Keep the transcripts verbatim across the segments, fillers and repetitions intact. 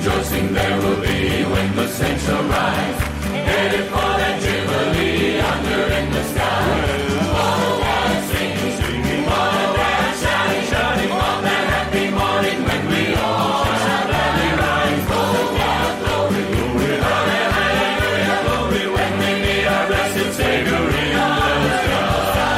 Rejoicing there will be when the saints shall rise, headed for that jubilee under in the sky. All that singing, singing, all that shouting, shouting, on that happy morning when we all shall gladly rise. Oh, God, glory, glory, hallelujah, glory, when we meet our blessed Savior in the sky.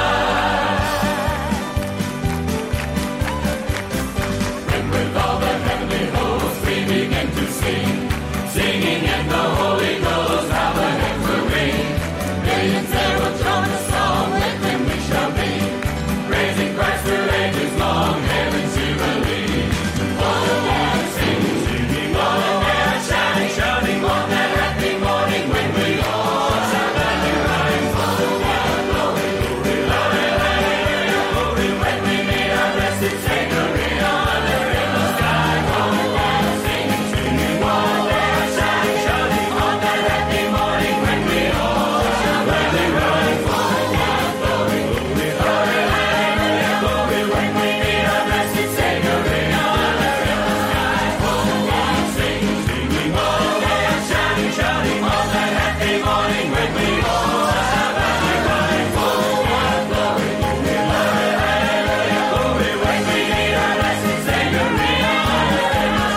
When with all the heavenly hosts we begin to sing, singing in the Holy Ghost, how the hymns will ring. Millions there will join the song, with them we shall be, praising Christ for ages long, heaven's jubilee. All that singing, singing, all that shouting, shouting, on that happy morning when we all shall gladly rise. Oh, God, glory, glory, hallelujah, glory, when we meet our blessed Savior in honor in the sky. All that singing, singing, all that shouting, shouting, on that happy morning when we all shall gladly rise. Oh, God, glory, glory, hallelujah, glory, when we meet our blessed Savior in honor in the sky. All that singing, singing, all that shouting, shouting, on that happy morning when we all shall gladly rise. Oh, God, glory, glory, hallelujah, glory, when we meet our blessed Savior in honor in the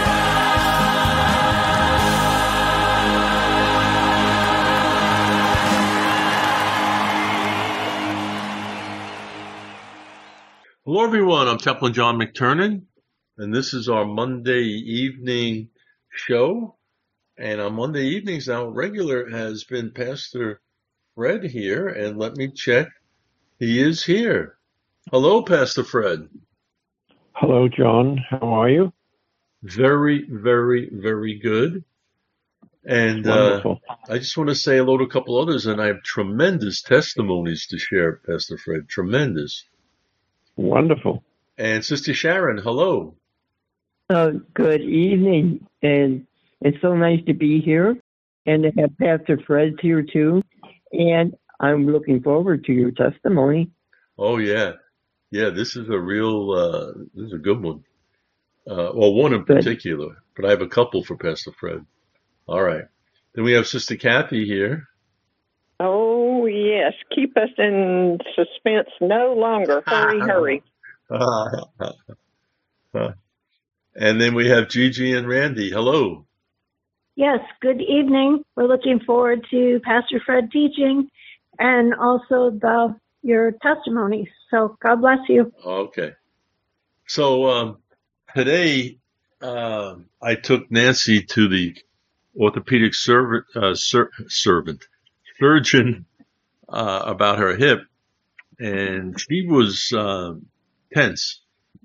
Hello, everyone. I'm Chaplain John McTernan, and this is our Monday evening show. And on Monday evenings now, regular has been Pastor Fred here, and let me check. He is here. Hello, Pastor Fred. Hello, John. How are you? Very, very, very good. And uh, Wonderful. I just want to say hello to a couple others, and I have tremendous testimonies to share, Pastor Fred. Tremendous. Wonderful. And Sister Sharon, hello. Uh, good evening, and it's so nice to be here and to have Pastor Fred here too. And I'm looking forward to your testimony. Oh, yeah. Yeah, this is a real, uh, this is a good one. Uh, well, one in Good. particular, but I have a couple for Pastor Fred. All right. Then we have Sister Kathy here. Oh, yes. Keep us in suspense no longer. Hurry, hurry. And then we have Gigi and Randy. Hello. Yes, good evening. We're looking forward to Pastor Fred teaching and also the your testimonies. So God bless you. Okay. So um, today uh, I took Nancy to the orthopedic servant, uh, ser- servant surgeon uh, about her hip, and she was uh, tense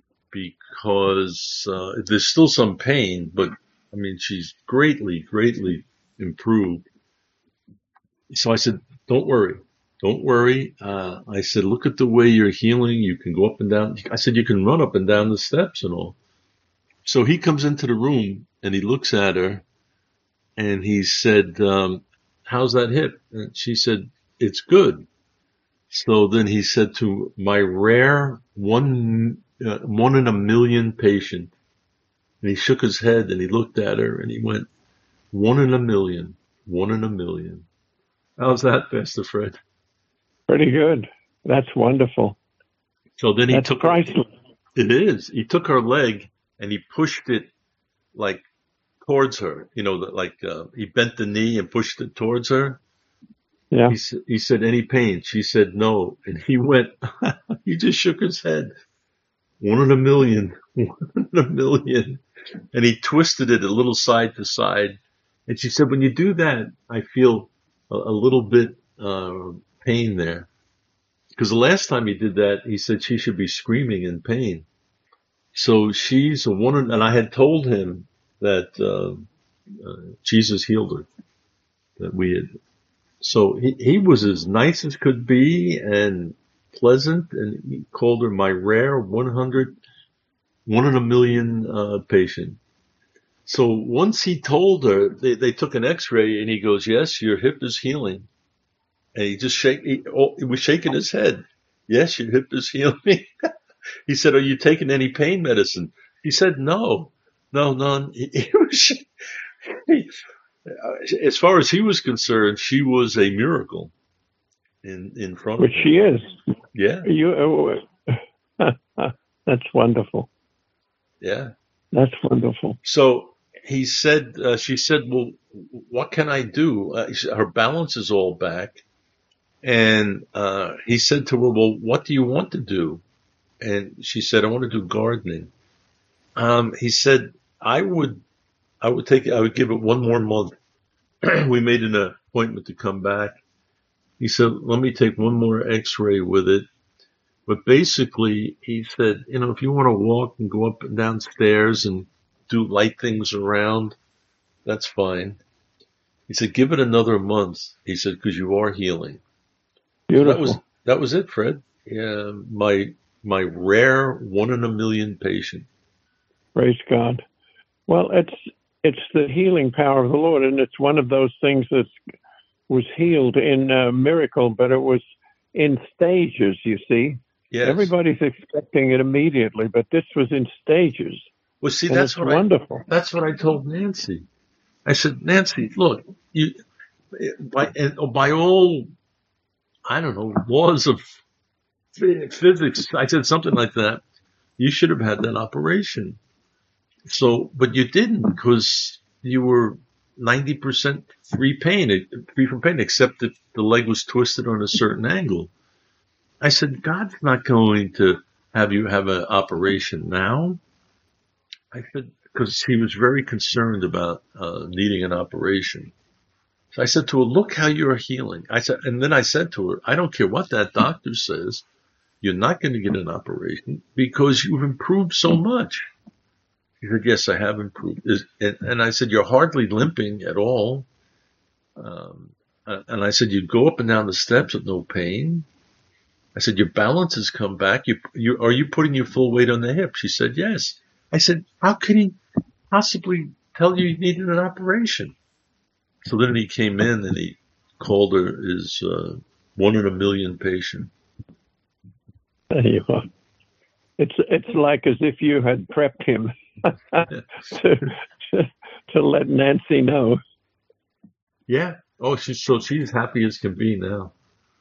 because uh, there's still some pain, but I mean she's greatly, greatly improved. So I said, "Don't worry, don't worry." Uh, I said, "Look at the way you're healing. You can go up and down." I said, "You can run up and down the steps and all." So he comes into the room and he looks at her and he said, um, "How's that hip?" And she said, "It's good." So then he said to my rare one, uh, one in a million patient, and he shook his head and he looked at her and he went, one in a million, one in a million. How's that, Pastor Fred? Pretty good. That's wonderful. So then he That's took, priceless. it is, he took her leg and he pushed it like towards her, you know, like, uh, he bent the knee and pushed it towards her. Yeah. He, s- he said, "Any pain?" She said, "No." And he went, he just shook his head. One in a million, one in a million. And he twisted it a little side to side. And she said, "When you do that, I feel a, a little bit, uh, pain there." Because the last time he did that, he said she should be screaming in pain. So she's a one, in- and I had told him that, uh, uh, Jesus healed her, that we had. So he, he was as nice as could be and pleasant, and he called her my rare one hundred, one in a million, uh, patient. So once he told her, they, they took an x-ray and he goes, "Yes, your hip is healing." And he just shake, he, oh, he was shaking his head. "Yes, your hip is healing." He said, "Are you taking any pain medicine?" He said, "No." No, none. He, he was, he, as far as he was concerned, she was a miracle in in front Which of him. she is. Yeah, You. Uh, that's wonderful. yeah. That's wonderful. So he said, uh, she said, well, what can I do? Uh, her balance is all back. And uh, he said to her, well, what do you want to do? And she said, I want to do gardening. Um, he said, I would, I would take, I would give it one more month. We made an appointment to come back. He said, let me take one more x-ray with it. But basically, he said, you know, if you want to walk and go up and down stairs and do light things around, that's fine. He said, give it another month. He said, because you are healing. Beautiful. So that was that was it, Fred. Yeah, my my rare one in a million patient. Praise God. Well, it's it's the healing power of the Lord, and it's one of those things that was healed in a miracle, but it was in stages, you see. Yes. Everybody's expecting it immediately, but this was in stages. Well, see, and that's it's what wonderful. I, that's what I told Nancy. I said, Nancy, look, you by and by all, I don't know, laws of physics. I said something like that. You should have had that operation. So, but you didn't because you were ninety percent free pain, free from pain, except that the leg was twisted on a certain angle. I said, God's not going to have you have an operation now. I said, because he was very concerned about uh, needing an operation. So I said to her, look how you're healing. I said, and then I said to her, I don't care what that doctor says. You're not going to get an operation because you've improved so much. She said, yes, I have improved. And, and I said, you're hardly limping at all. Um, and I said, you go up and down the steps with no pain. I said, your balance has come back. You, you, are you putting your full weight on the hip? She said, yes. I said, how could he possibly tell you you needed an operation? So then he came in and he called her his uh, one in a million patient. There you are. It's it's like as if you had prepped him to, to to let Nancy know. Yeah. Oh, she's so she's happy as can be now.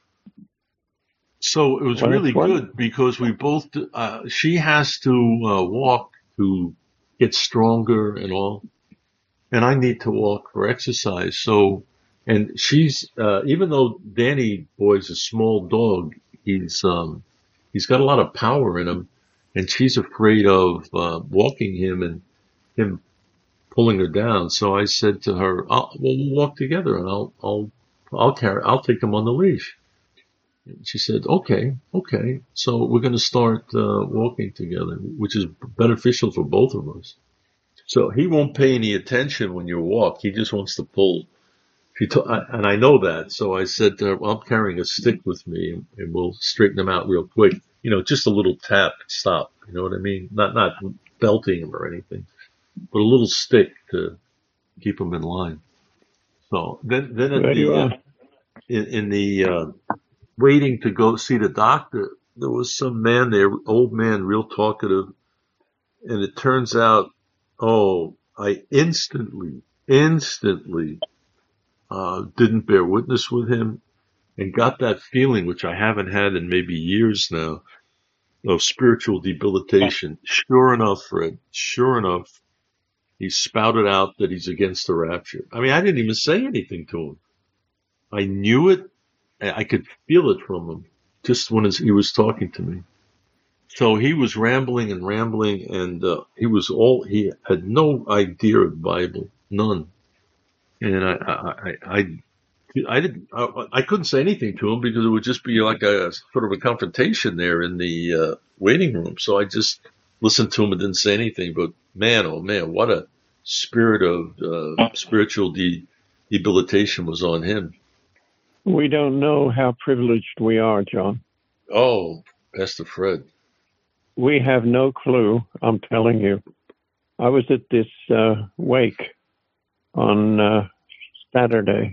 So it was Well, really that's wonderful. good because we both. Uh, she has to uh, walk to get stronger and all, and I need to walk for exercise. So, and she's uh, even though Danny Boy's a small dog, he's um, he's got a lot of power in him, and she's afraid of uh, walking him and him pulling her down. So I said to her, I'll, "We'll walk together, and I'll I'll I'll carry I'll take him on the leash." And she said, "Okay, okay." So we're going to start uh, walking together, which is beneficial for both of us. So he won't pay any attention when you walk. He just wants to pull. She t- and I know that. So I said to her, well, I'm carrying a stick with me, and we'll straighten him out real quick. You know, just a little tap, stop. You know what I mean? Not not belting him or anything, but a little stick to keep him in line. So then, then at There you the uh, are. in, in the uh, waiting to go see the doctor, there was some man there, old man, real talkative, and it turns out, oh, I instantly, instantly uh, didn't bear witness with him and got that feeling, which I haven't had in maybe years now, of spiritual debilitation. Sure enough, Fred, sure enough, he spouted out that he's against the rapture. I mean, I didn't even say anything to him. I knew it. I could feel it from him just when he was talking to me. So he was rambling and rambling, and uh, he was all, he had no idea of the Bible, none. And I, I, I, I, I didn't, I, I couldn't say anything to him because it would just be like a sort of a confrontation there in the uh, waiting room. So I just listened to him and didn't say anything. But man, oh man, what a spirit of uh, spiritual de- debilitation was on him. We don't know how privileged we are, John. Oh, Pastor Fred. We have no clue, I'm telling you. I was at this uh, wake on uh, Saturday,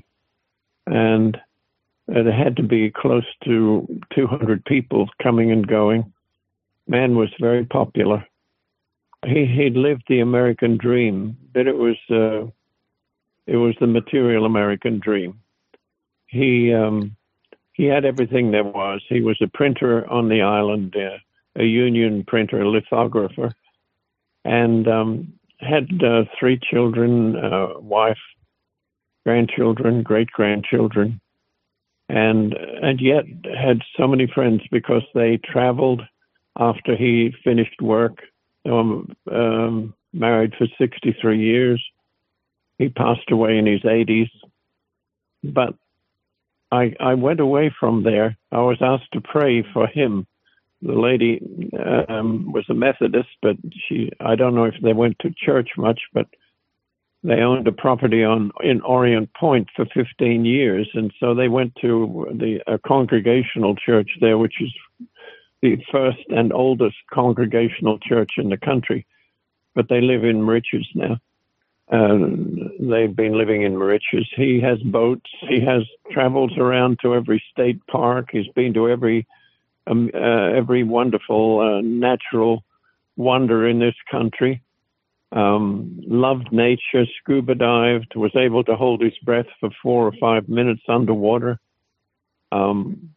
and it had to be close to two hundred people coming and going. Man was very popular. he he lived the American dream, but it was uh, it was the material American dream. He um, he had everything there was. He was a printer on the island, uh, a union printer, a lithographer, and um, had uh, three children, uh, wife, grandchildren, great grandchildren, and and yet had so many friends because they traveled after he finished work. Um, um, married for sixty-three years. He passed away in his eighties. But I, I went away from there. I was asked to pray for him. The lady um, was a Methodist, but she, I don't know if they went to church much, but they owned a property on in Orient Point for fifteen years. And so they went to the a congregational church there, which is the first and oldest congregational church in the country, but they live in Mauritius now. Uh, they've been living in Mauritius. He has boats. He has travels around to every state park. He's been to every um, uh, every wonderful uh, natural wonder in this country. Um, loved nature, scuba dived, was able to hold his breath for four or five minutes underwater. Um,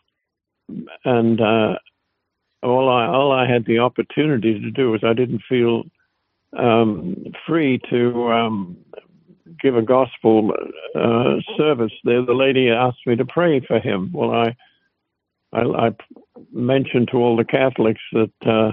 and uh, all I all I had the opportunity to do was I didn't feel um, free to um, give a gospel uh, service there. The lady asked me to pray for him. Well, I I, I mentioned to all the Catholics that, uh,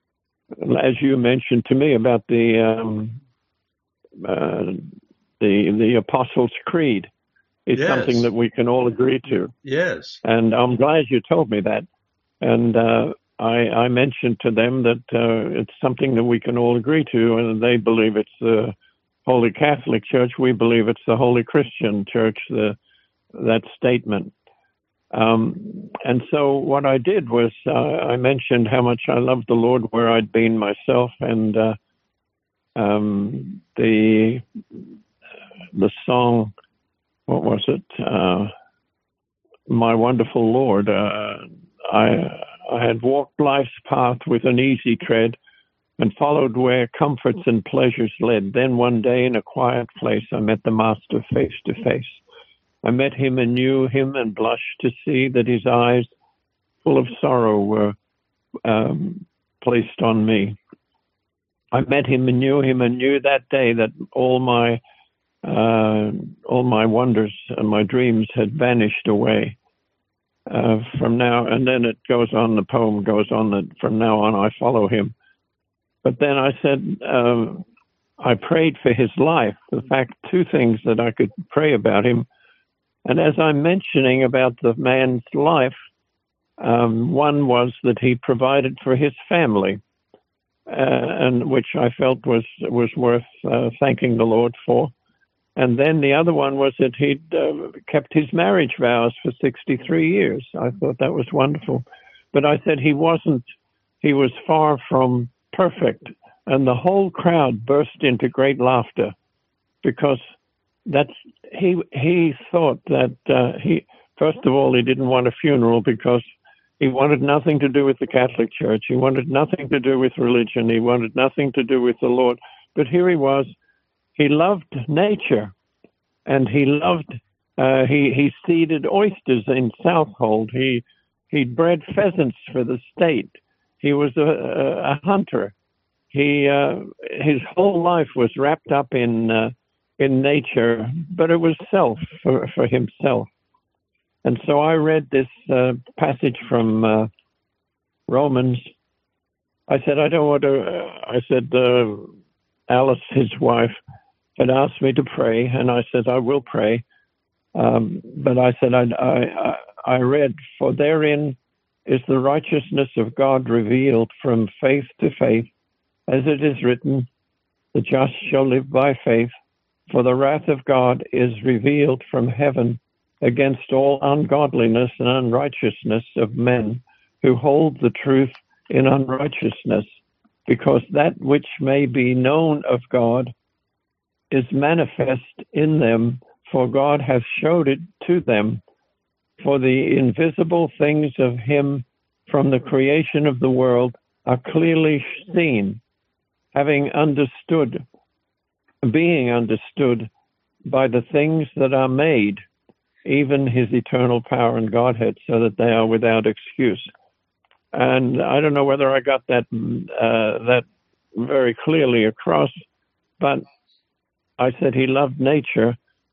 as you mentioned to me about the um, uh, the the Apostles' Creed, is Yes. something that we can all agree to. Yes. And I'm glad you told me that. And uh, I, I mentioned to them that uh, it's something that we can all agree to, and they believe it's the Holy Catholic Church. We believe it's the Holy Christian Church, the, that statement. Um, and so what I did was uh, I mentioned how much I loved the Lord where I'd been myself, and uh, um, the the song, what was it? Uh, My Wonderful Lord. Uh, I I had walked life's path with an easy tread and followed where comforts and pleasures led. Then one day in a quiet place, I met the Master face to face. I met him and knew him and blushed to see that his eyes, full of sorrow, were um, placed on me. I met him and knew him and knew that day that all my uh, all my wonders and my dreams had vanished away. Uh, from now, and then it goes on, the poem goes on that from now on I follow him. But then I said, uh, I prayed for his life. In fact, two things that I could pray about him. And as I'm mentioning about the man's life, um, one was that he provided for his family, uh, and which I felt was, was worth uh, thanking the Lord for. And then the other one was that he'd uh, kept his marriage vows for sixty-three years. I thought that was wonderful. But I said he wasn't, he was far from perfect. And the whole crowd burst into great laughter because that's, he, he thought that uh, he, first of all, he didn't want a funeral because he wanted nothing to do with the Catholic Church. He wanted nothing to do with religion. He wanted nothing to do with the Lord. But here he was. He loved nature, and he loved, uh, he, he seeded oysters in Southold. He, he bred pheasants for the state. He was a, a, a hunter. He, uh, his whole life was wrapped up in, uh, in nature, but it was self for, for himself. And so I read this uh, passage from uh, Romans. I said, I don't want to, uh, I said, uh, Alice, his wife, had asked me to pray, and I said, I will pray. Um, but I said, I, I, I read, for therein is the righteousness of God revealed from faith to faith, as it is written, the just shall live by faith, for the wrath of God is revealed from heaven against all ungodliness and unrighteousness of men who hold the truth in unrighteousness, because that which may be known of God is manifest in them, for God hath showed it to them. For the invisible things of him from the creation of the world are clearly seen, having understood, being understood by the things that are made, even his eternal power and Godhead, so that they are without excuse. And I don't know whether I got that uh, that very clearly across, but I said he loved nature,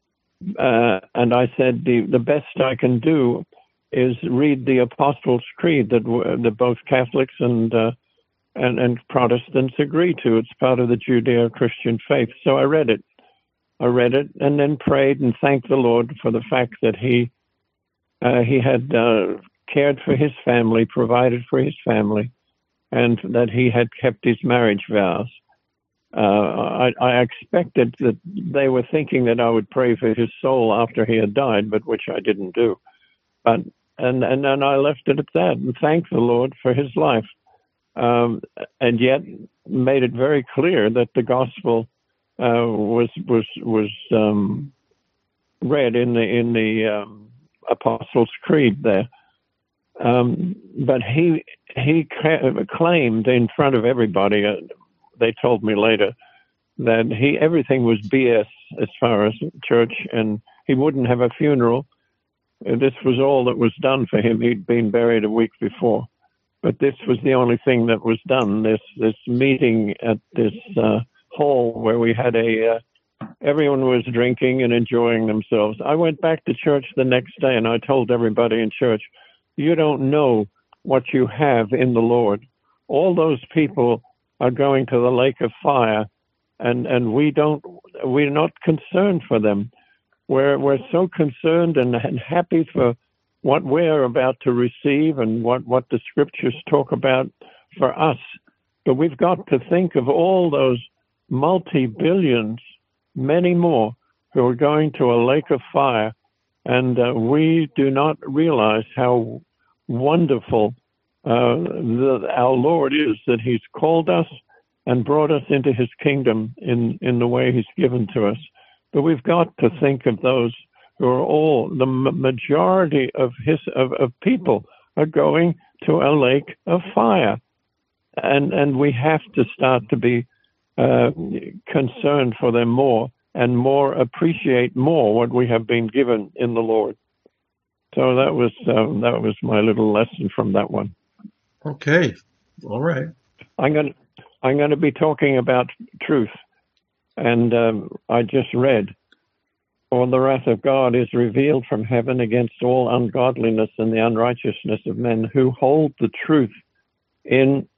uh, and I said the, the best I can do is read the Apostles' Creed that, that both Catholics and, uh, and and Protestants agree to. It's part of the Judeo-Christian faith. So I read it. I read it and then prayed and thanked the Lord for the fact that he uh, he had uh, cared for his family, provided for his family, and that he had kept his marriage vows. Uh, I, I expected that they were thinking that I would pray for his soul after he had died, but which I didn't do. But and and then I left it at that and thanked the Lord for his life, um, and yet made it very clear that the gospel uh, was was was um, read in the in the um, Apostles' Creed there. Um, but he he claimed in front of everybody. Uh, they told me later that he everything was B S as far as church, and he wouldn't have a funeral. This was all that was done for him. He'd been buried a week before, but this was the only thing that was done. This this meeting at this uh, hall where we had a uh, everyone was drinking and enjoying themselves. I went back to church the next day, and I told everybody in church, "You don't know what you have in the Lord. All those people are going to the lake of fire, and and we don't. We're not concerned for them. We're we're so concerned and, and happy for what we're about to receive and what, what the scriptures talk about for us. But we've got to think of all those multi-billions, many more, who are going to a lake of fire, and uh, we do not realize how wonderful uh, the, our Lord is, that he's called us and brought us into his kingdom in, in the way he's given to us. But we've got to think of those who are all, the majority of his of, of people are going to a lake of fire. And and we have to start to be uh, concerned for them more and more appreciate more what we have been given in the Lord. So that was um, that was my little lesson from that one. Okay, all right. I'm going I'm going to be talking about truth, and um, I just read, "For the wrath of God is revealed from heaven against all ungodliness and the unrighteousness of men who hold the truth in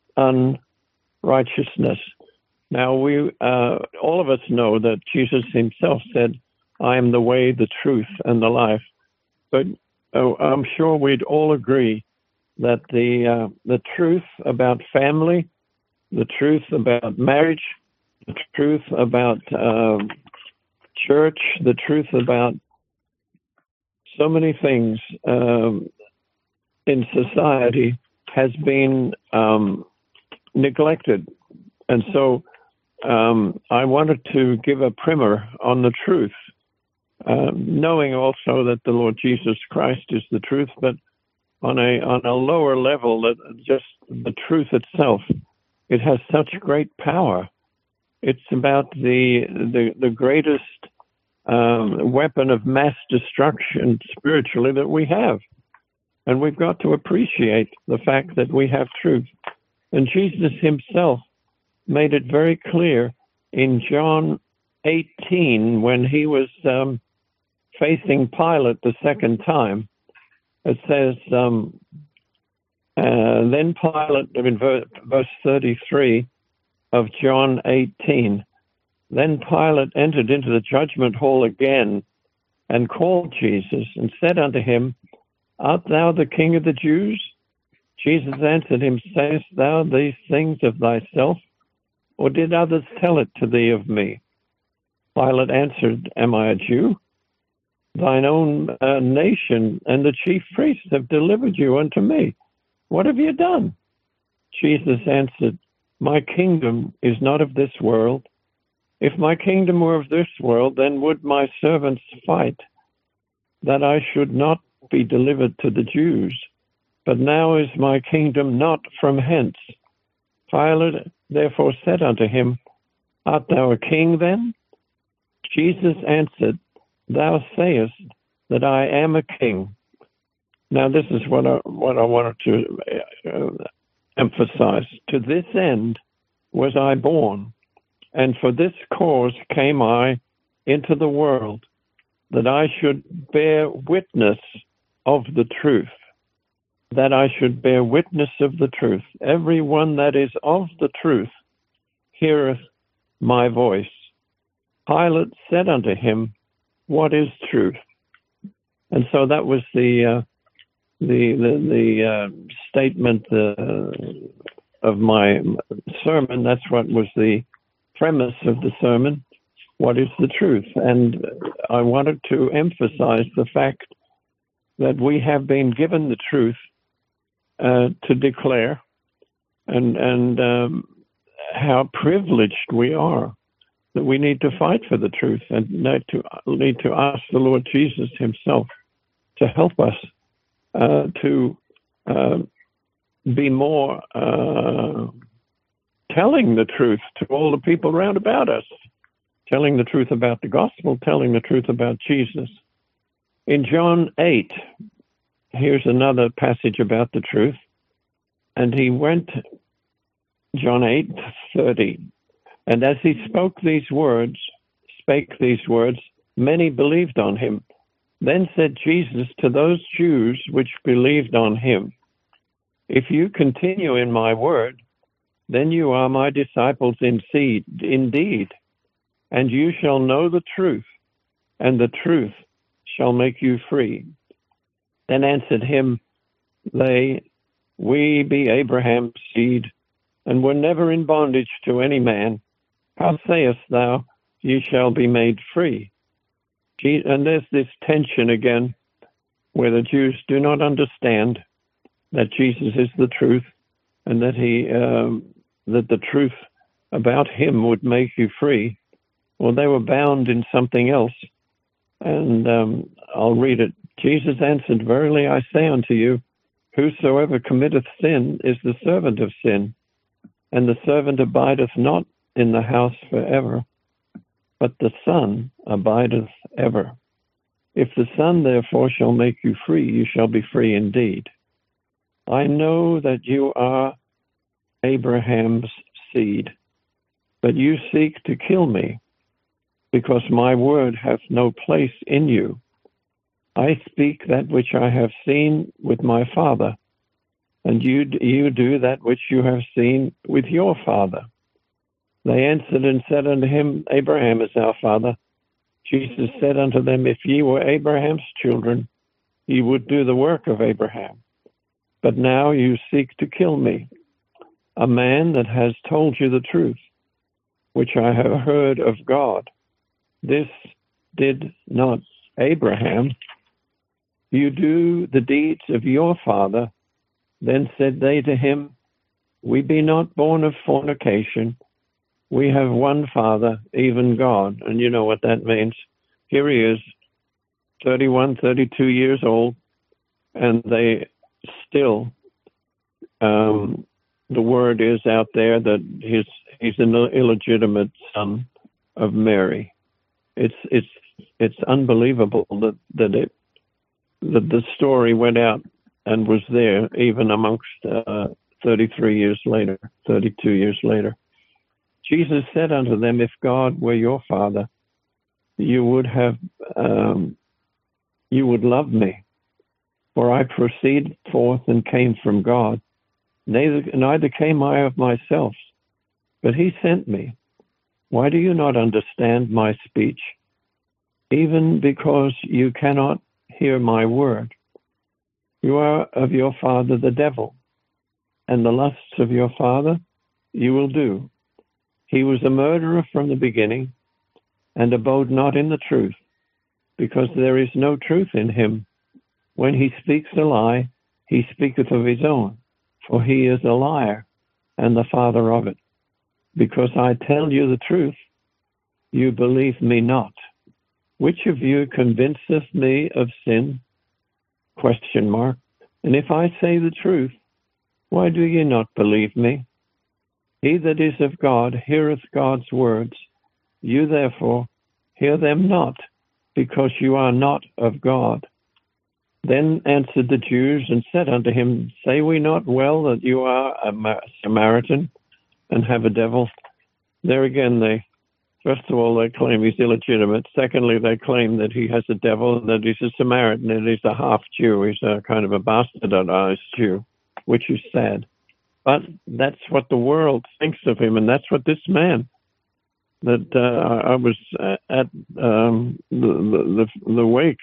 unrighteousness." Now we uh, all of us know that Jesus himself said, "I am the way, the truth, and the life." But oh, I'm sure we'd all agree that the uh, the truth about family, the truth about marriage, the truth about uh, church, the truth about so many things um, in society has been um, neglected. And so um, I wanted to give a primer on the truth, uh, knowing also that the Lord Jesus Christ is the truth, but on a on a lower level, that just the truth itself, it has such great power. It's about the the, the greatest um, weapon of mass destruction spiritually that we have. And we've got to appreciate the fact that we have truth. And Jesus himself made it very clear in John eighteen, when he was um, facing Pilate the second time. It says, um, uh, then Pilate, in verse thirty-three of John eighteen, then Pilate entered into the judgment hall again and called Jesus and said unto him, Art thou the King of the Jews? Jesus answered him, Sayest thou these things of thyself, or did others tell it to thee of me? Pilate answered, Am I a Jew? Thine own uh, nation and the chief priests have delivered you unto me. What have you done? Jesus answered, My kingdom is not of this world. If my kingdom were of this world, then would my servants fight, that I should not be delivered to the Jews. But now is my kingdom not from hence. Pilate therefore said unto him, Art thou a king then? Jesus answered, Thou sayest that I am a king. Now this is what I, what I wanted to uh, emphasize. To this end was I born, and for this cause came I into the world, that I should bear witness of the truth. That I should bear witness of the truth. Every one that is of the truth heareth my voice. Pilate said unto him, What is truth? And so that was the uh, the the, the uh, statement uh, of my sermon. That's what was the premise of the sermon. What is the truth? And I wanted to emphasize the fact that we have been given the truth uh, to declare, and and um, how privileged we are that we need to fight for the truth and need to need to ask the Lord Jesus himself to help us uh, to uh, be more uh, telling the truth to all the people round about us, telling the truth about the gospel, telling the truth about Jesus. In John eight, here's another passage about the truth. And he went, John eight thirty, and as he spoke these words, spake these words, many believed on him. Then said Jesus to those Jews which believed on him, If you continue in my word, then you are my disciples indeed, and you shall know the truth, and the truth shall make you free. Then answered him they, We be Abraham's seed, and were never in bondage to any man. How sayest thou, Ye shall be made free? And there's this tension again, where the Jews do not understand that Jesus is the truth, and that he um, that the truth about him would make you free. Well, they were bound in something else. And um, I'll read it. Jesus answered, Verily I say unto you, whosoever committeth sin is the servant of sin, and the servant abideth not in the house forever, but the Son abideth ever. If the Son therefore shall make you free, you shall be free indeed. I know that you are Abraham's seed, but you seek to kill me, because my word hath no place in you. I speak that which I have seen with my father, and you, you do that which you have seen with your father. They answered and said unto him, Abraham is our father. Jesus said unto them, If ye were Abraham's children, ye would do the work of Abraham. But now you seek to kill me, a man that has told you the truth, which I have heard of God. This did not Abraham. You do the deeds of your father. Then said they to him, We be not born of fornication. We have one Father, even God. And you know what that means. Here he is, thirty-one, thirty-two years old, and they still, um, the word is out there that he's, he's an illegitimate son of Mary. It's it's it's unbelievable that that it that the story went out and was there even amongst uh, thirty-three years later, thirty-two years later. Jesus said unto them, If God were your Father, you would have um, you would love me, for I proceed forth and came from God. Neither neither came I of myself, but he sent me. Why do you not understand my speech? Even because you cannot hear my word. You are of your father the devil, and the lusts of your father you will do. He was a murderer from the beginning, and abode not in the truth, because there is no truth in him. When he speaks a lie, he speaketh of his own, for he is a liar, and the father of it. Because I tell you the truth, you believe me not. Which of you convinceth me of sin? Question mark. And if I say the truth, why do ye not believe me? He that is of God heareth God's words. You therefore hear them not, because you are not of God. Then answered the Jews and said unto him, Say we not well that you are a Samaritan and have a devil? There again, they, first of all, they claim he's illegitimate. Secondly, they claim that he has a devil, that he's a Samaritan, and he's a half Jew. He's a kind of a bastardized Jew, which is sad. But that's what the world thinks of him, and that's what this man, that uh, I was at um, the, the, the wake,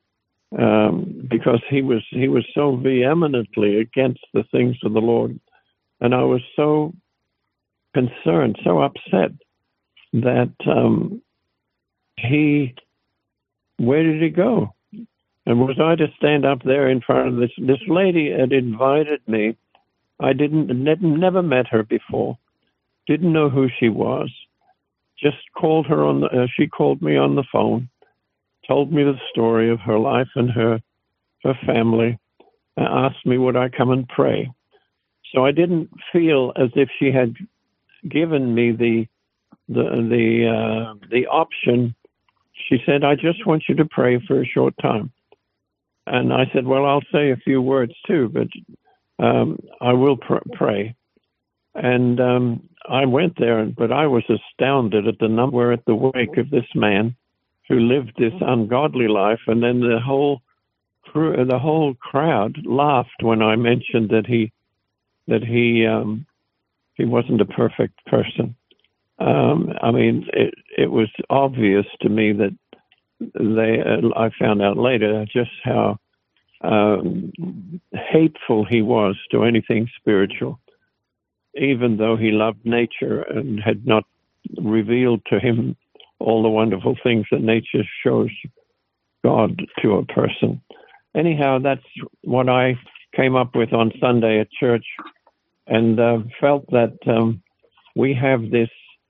um, because he was he was so vehemently against the things of the Lord, and I was so concerned, so upset that um, he, where did he go? And was I to stand up there in front of this? This lady had invited me. I didn't, never met her before, didn't know who she was. Just called her on the. Uh, she called me on the phone, told me the story of her life and her her family, and asked me would I come and pray. So I didn't feel as if she had given me the the the uh, the option. She said, "I just want you to pray for a short time," and I said, "Well, I'll say a few words too, but um, I will pr- pray." And um, I went there, but I was astounded at the number at the wake of this man who lived this ungodly life, and then the whole crew, the whole crowd laughed when I mentioned that he that he um, he wasn't a perfect person. Um, I mean, it, it was obvious to me that they. Uh, I found out later just how um, hateful he was to anything spiritual, even though he loved nature and had not revealed to him all the wonderful things that nature shows God to a person. Anyhow, that's what I came up with on Sunday at church, and uh, felt that um, we have this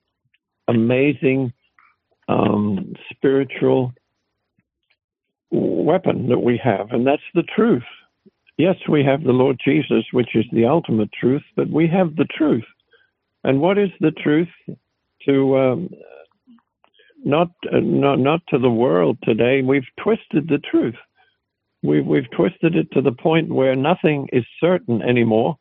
amazing um, spiritual weapon that we have, and that's the truth. Yes, we have the Lord Jesus, which is the ultimate truth, but we have the truth. And what is the truth? To um, not, uh, not not to the world today. We've twisted the truth. We've we've twisted it to the point where nothing is certain anymore.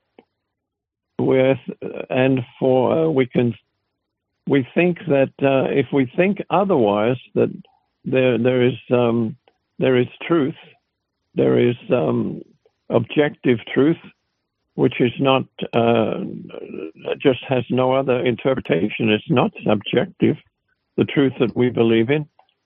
With and for uh, we can we think that uh, if we think otherwise, that there there is um, there is truth, there is um, objective truth, which is not uh, just has no other interpretation. It's not subjective, the truth that we believe in.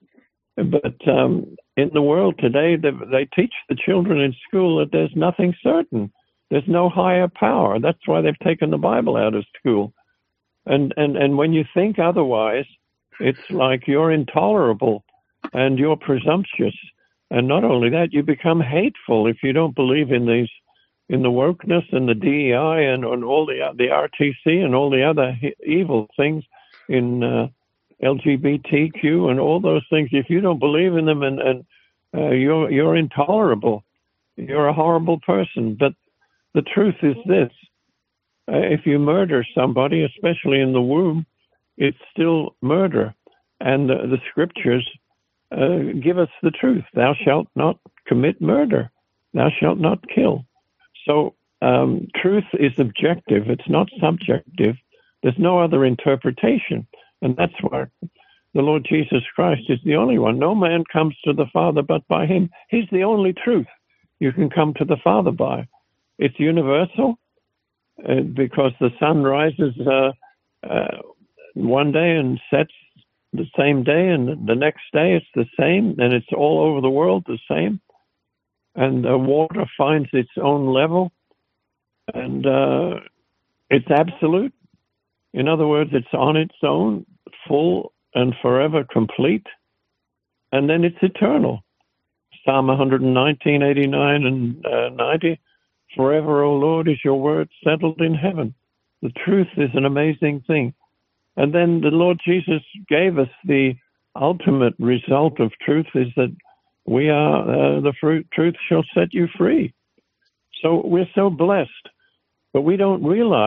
But um, in the world today, they, they teach the children in school that there's nothing certain. There's no higher power. That's why they've taken the Bible out of school. And and and when you think otherwise, it's like you're intolerable and you're presumptuous. And not only that, you become hateful if you don't believe in these, in the wokeness and the D E I and, and all the the R T C and all the other evil things in uh, L G B T Q and all those things. If you don't believe in them, and, and uh, you're you're intolerable, you're a horrible person. But the truth is this: uh, if you murder somebody, especially in the womb, it's still murder, and the, the scriptures Uh, give us the truth. Thou shalt not commit murder. Thou shalt not kill. So um, truth is objective. It's not subjective. There's no other interpretation. And that's why the Lord Jesus Christ is the only one. No man comes to the Father but by him. He's the only truth you can come to the Father by. It's universal uh, because the sun rises uh, uh, one day and sets the same day, and the next day it's the same, and it's all over the world the same. And the water finds its own level, and uh, it's absolute. In other words, it's on its own, full and forever complete, and then it's eternal. Psalm one nineteen, eighty-nine and uh, ninety, forever, O Lord, is your word settled in heaven. The truth is an amazing thing. And then the Lord Jesus gave us the ultimate result of truth is that we are, uh, the fruit, truth shall set you free. So we're so blessed, but we don't realize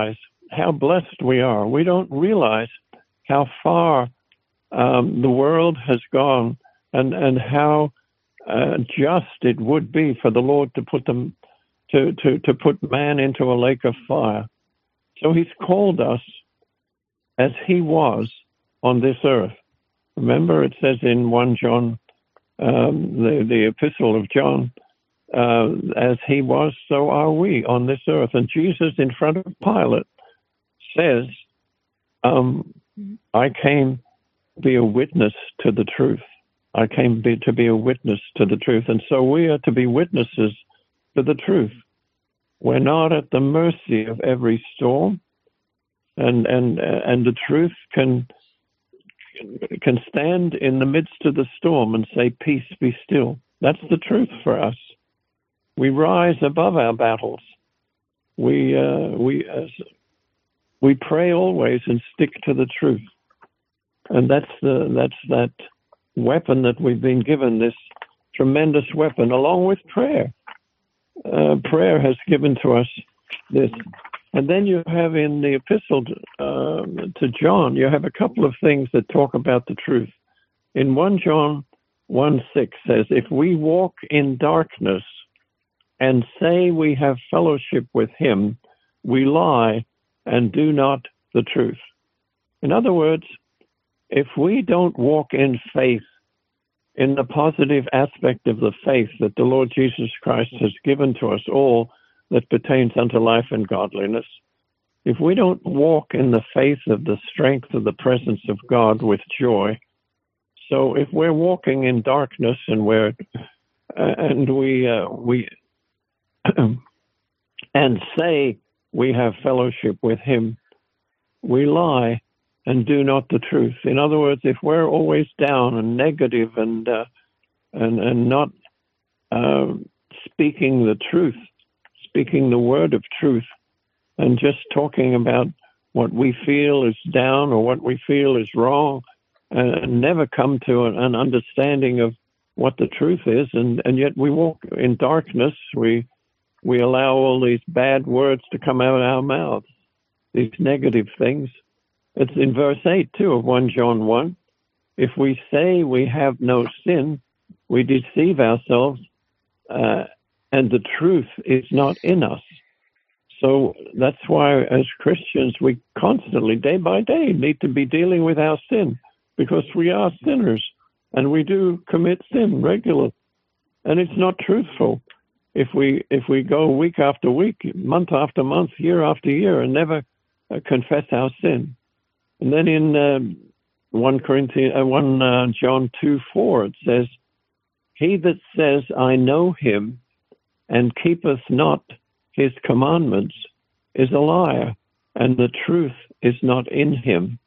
how blessed we are. We don't realize how far um, the world has gone, and and how uh, just it would be for the Lord to put them to, to, to put man into a lake of fire. So he's called us as he was on this earth. Remember, it says in First John, um, the, the epistle of John, uh, as he was, so are we on this earth. And Jesus, in front of Pilate, says, um, I came to be a witness to the truth. I came be, to be a witness to the truth. And so we are to be witnesses to the truth. We're not at the mercy of every storm, and and and the truth can can stand in the midst of the storm and say, peace, be still. That's the truth for us. We rise above our battles. We uh, we uh, we pray always and stick to the truth, and that's the that's that weapon that we've been given. This tremendous weapon, along with prayer. Uh, prayer has given to us this. And then you have in the epistle to, um, to John, you have a couple of things that talk about the truth. In First John one six says, if we walk in darkness and say we have fellowship with him, we lie and do not the truth. In other words, if we don't walk in faith, in the positive aspect of the faith that the Lord Jesus Christ has given to us all that pertains unto life and godliness, if we don't walk in the faith of the strength of the presence of God with joy, so if we're walking in darkness and we're uh, and we uh, we and say we have fellowship with him, we lie and do not the truth. In other words, if we're always down and negative and uh, and and not uh, speaking the truth, speaking the word of truth, and just talking about what we feel is down or what we feel is wrong, and never come to an, an understanding of what the truth is, and, and yet we walk in darkness, we we allow all these bad words to come out of our mouths, these negative things. It's in verse eight, too, of First John one. If we say we have no sin, we deceive ourselves, uh, and the truth is not in us. So that's why, as Christians, we constantly, day by day, need to be dealing with our sin, because we are sinners, and we do commit sin regularly. And it's not truthful if we if we go week after week, month after month, year after year, and never uh, confess our sin. And then in um, First Corinthians, uh, First uh, John two four, it says, "He that says, I know him, and keepeth not his commandments, is a liar, and the truth is not in him."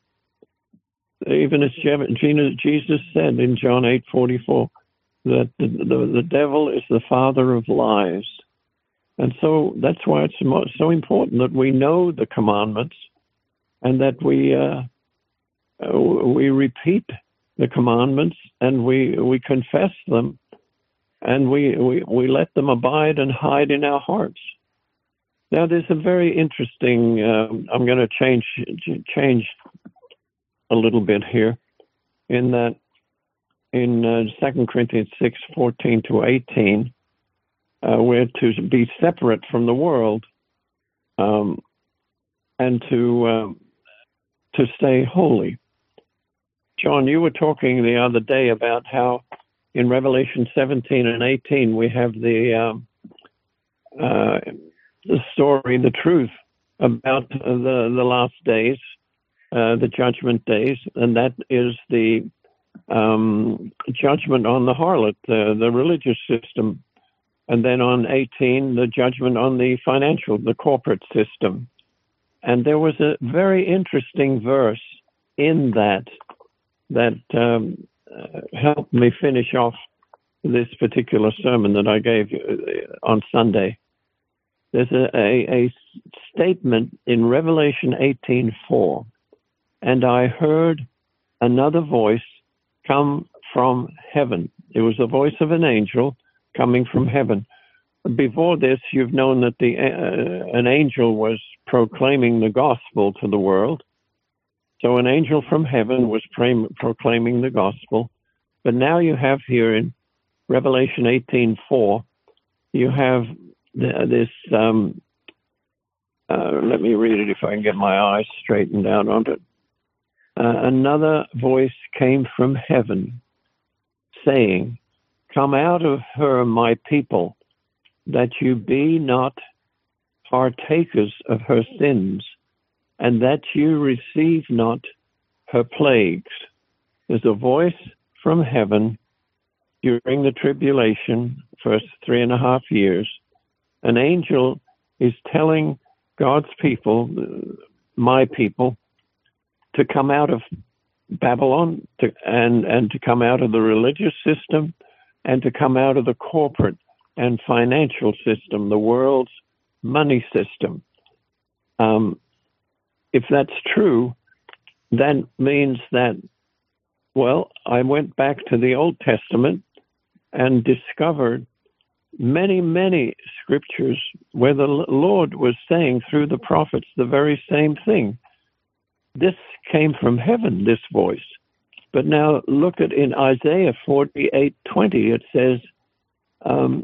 Even as Jesus said in John eight forty-four, that the, the, the devil is the father of lies. And so that's why it's so important that we know the commandments, and that we uh, we repeat the commandments, and we we confess them, and we, we, we let them abide and hide in our hearts. Now, there's a very interesting. Um, I'm going to change change a little bit here, in that in uh, Second Corinthians six fourteen to eighteen, uh, we're to be separate from the world, um, and to um, to stay holy. John, you were talking the other day about how in Revelation seventeen and eighteen we have the um, uh, the story, the truth about the the last days, uh, the judgment days, and that is the um, judgment on the harlot, the, the religious system, and then on eighteen, the judgment on the financial, the corporate system. And there was a very interesting verse in that that um, uh, helped me finish off this particular sermon that I gave on Sunday. There's a, a, a statement in Revelation eighteen four, "And I heard another voice come from heaven." It was the voice of an angel coming from heaven, before this, you've known that the uh, an angel was proclaiming the gospel to the world. So an angel from heaven was pro- proclaiming the gospel. But now you have here in Revelation eighteen four, you have th- this, um, uh, let me read it if I can get my eyes straightened out on it. Uh, another voice came from heaven, saying, "Come out of her, my people, that you be not partakers of her sins, and that you receive not her plagues." There's a voice from heaven during the tribulation, first three and a half years. An angel is telling God's people, my people, to come out of Babylon to, and, and to come out of the religious system and to come out of the corporate and financial system, the world's money system. Um, if that's true, that means that, well, I went back to the Old Testament and discovered many, many scriptures where the Lord was saying through the prophets the very same thing. This came from heaven, this voice. But now look at in Isaiah forty-eight twenty, it says, um,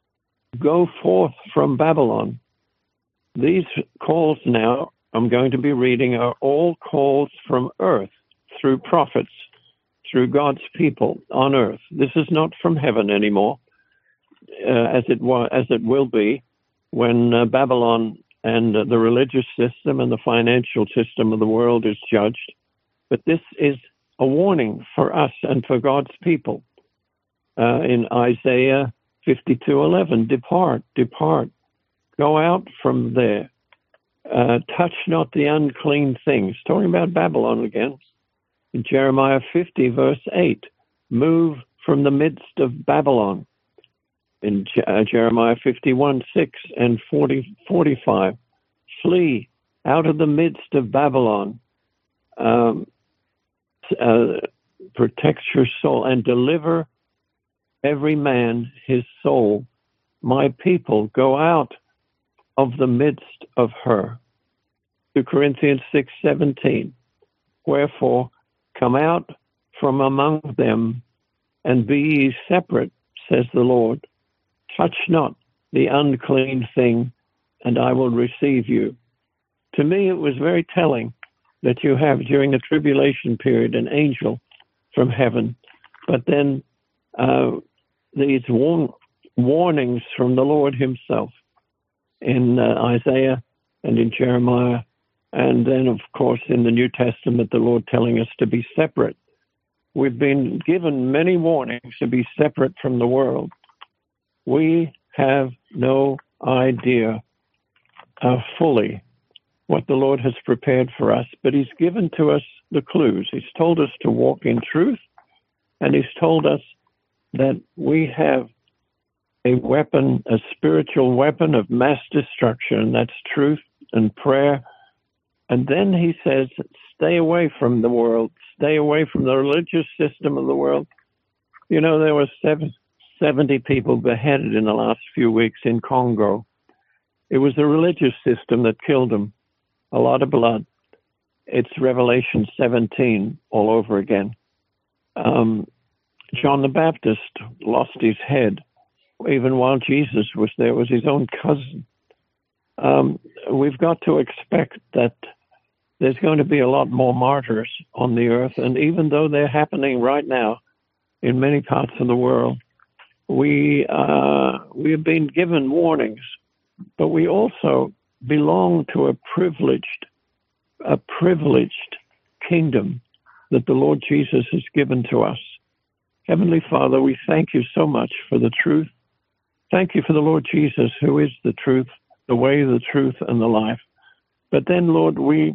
"Go forth from Babylon." These calls now I'm going to be reading are all calls from earth through prophets, through God's people on earth. This is not from heaven anymore, uh, as it was, as it will be when uh, Babylon and uh, the religious system and the financial system of the world is judged. But this is a warning for us and for God's people. Uh, in Isaiah fifty-two eleven, "Depart, depart, go out from there. Uh, touch not the unclean things." Talking about Babylon again. In Jeremiah fifty, verse eight, "Move from the midst of Babylon." In Je- uh, Jeremiah fifty-one six and forty, forty-five, "Flee out of the midst of Babylon. Um, uh, protect your soul and deliver every man his soul. My people, go out of the midst of her." Second Corinthians six seventeen, "Wherefore, come out from among them, and be ye separate, says the Lord. Touch not the unclean thing, and I will receive you." To me, it was very telling that you have, during the tribulation period, an angel from heaven, but then uh, these warn- warnings from the Lord himself in uh, Isaiah and in Jeremiah, and then, of course, in the New Testament, the Lord telling us to be separate. We've been given many warnings to be separate from the world. We have no idea uh, fully what the Lord has prepared for us, but he's given to us the clues. He's told us to walk in truth, and he's told us that we have a weapon, a spiritual weapon of mass destruction, and that's truth and prayer. And then he says, stay away from the world, stay away from the religious system of the world. You know, there were seven, seventy people beheaded in the last few weeks in Congo. It was the religious system that killed them. A lot of blood. It's Revelation seventeen all over again. Um, John the Baptist lost his head even while Jesus was there. It was his own cousin. Um, we've got to expect that there's going to be a lot more martyrs on the earth, and even though they're happening right now in many parts of the world, we uh, we have been given warnings, but we also belong to a privileged, a privileged kingdom that the Lord Jesus has given to us. Heavenly Father, we thank you so much for the truth. Thank you for the Lord Jesus, who is the truth, the way, the truth, and the life. But then, Lord, we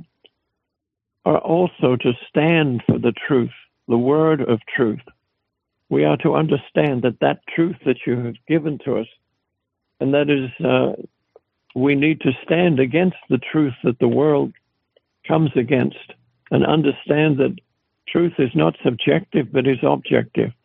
are also to stand for the truth, the word of truth. We are to understand that that truth that you have given to us, and that is, uh, we need to stand against the truth that the world comes against, and understand that truth is not subjective, but is objective.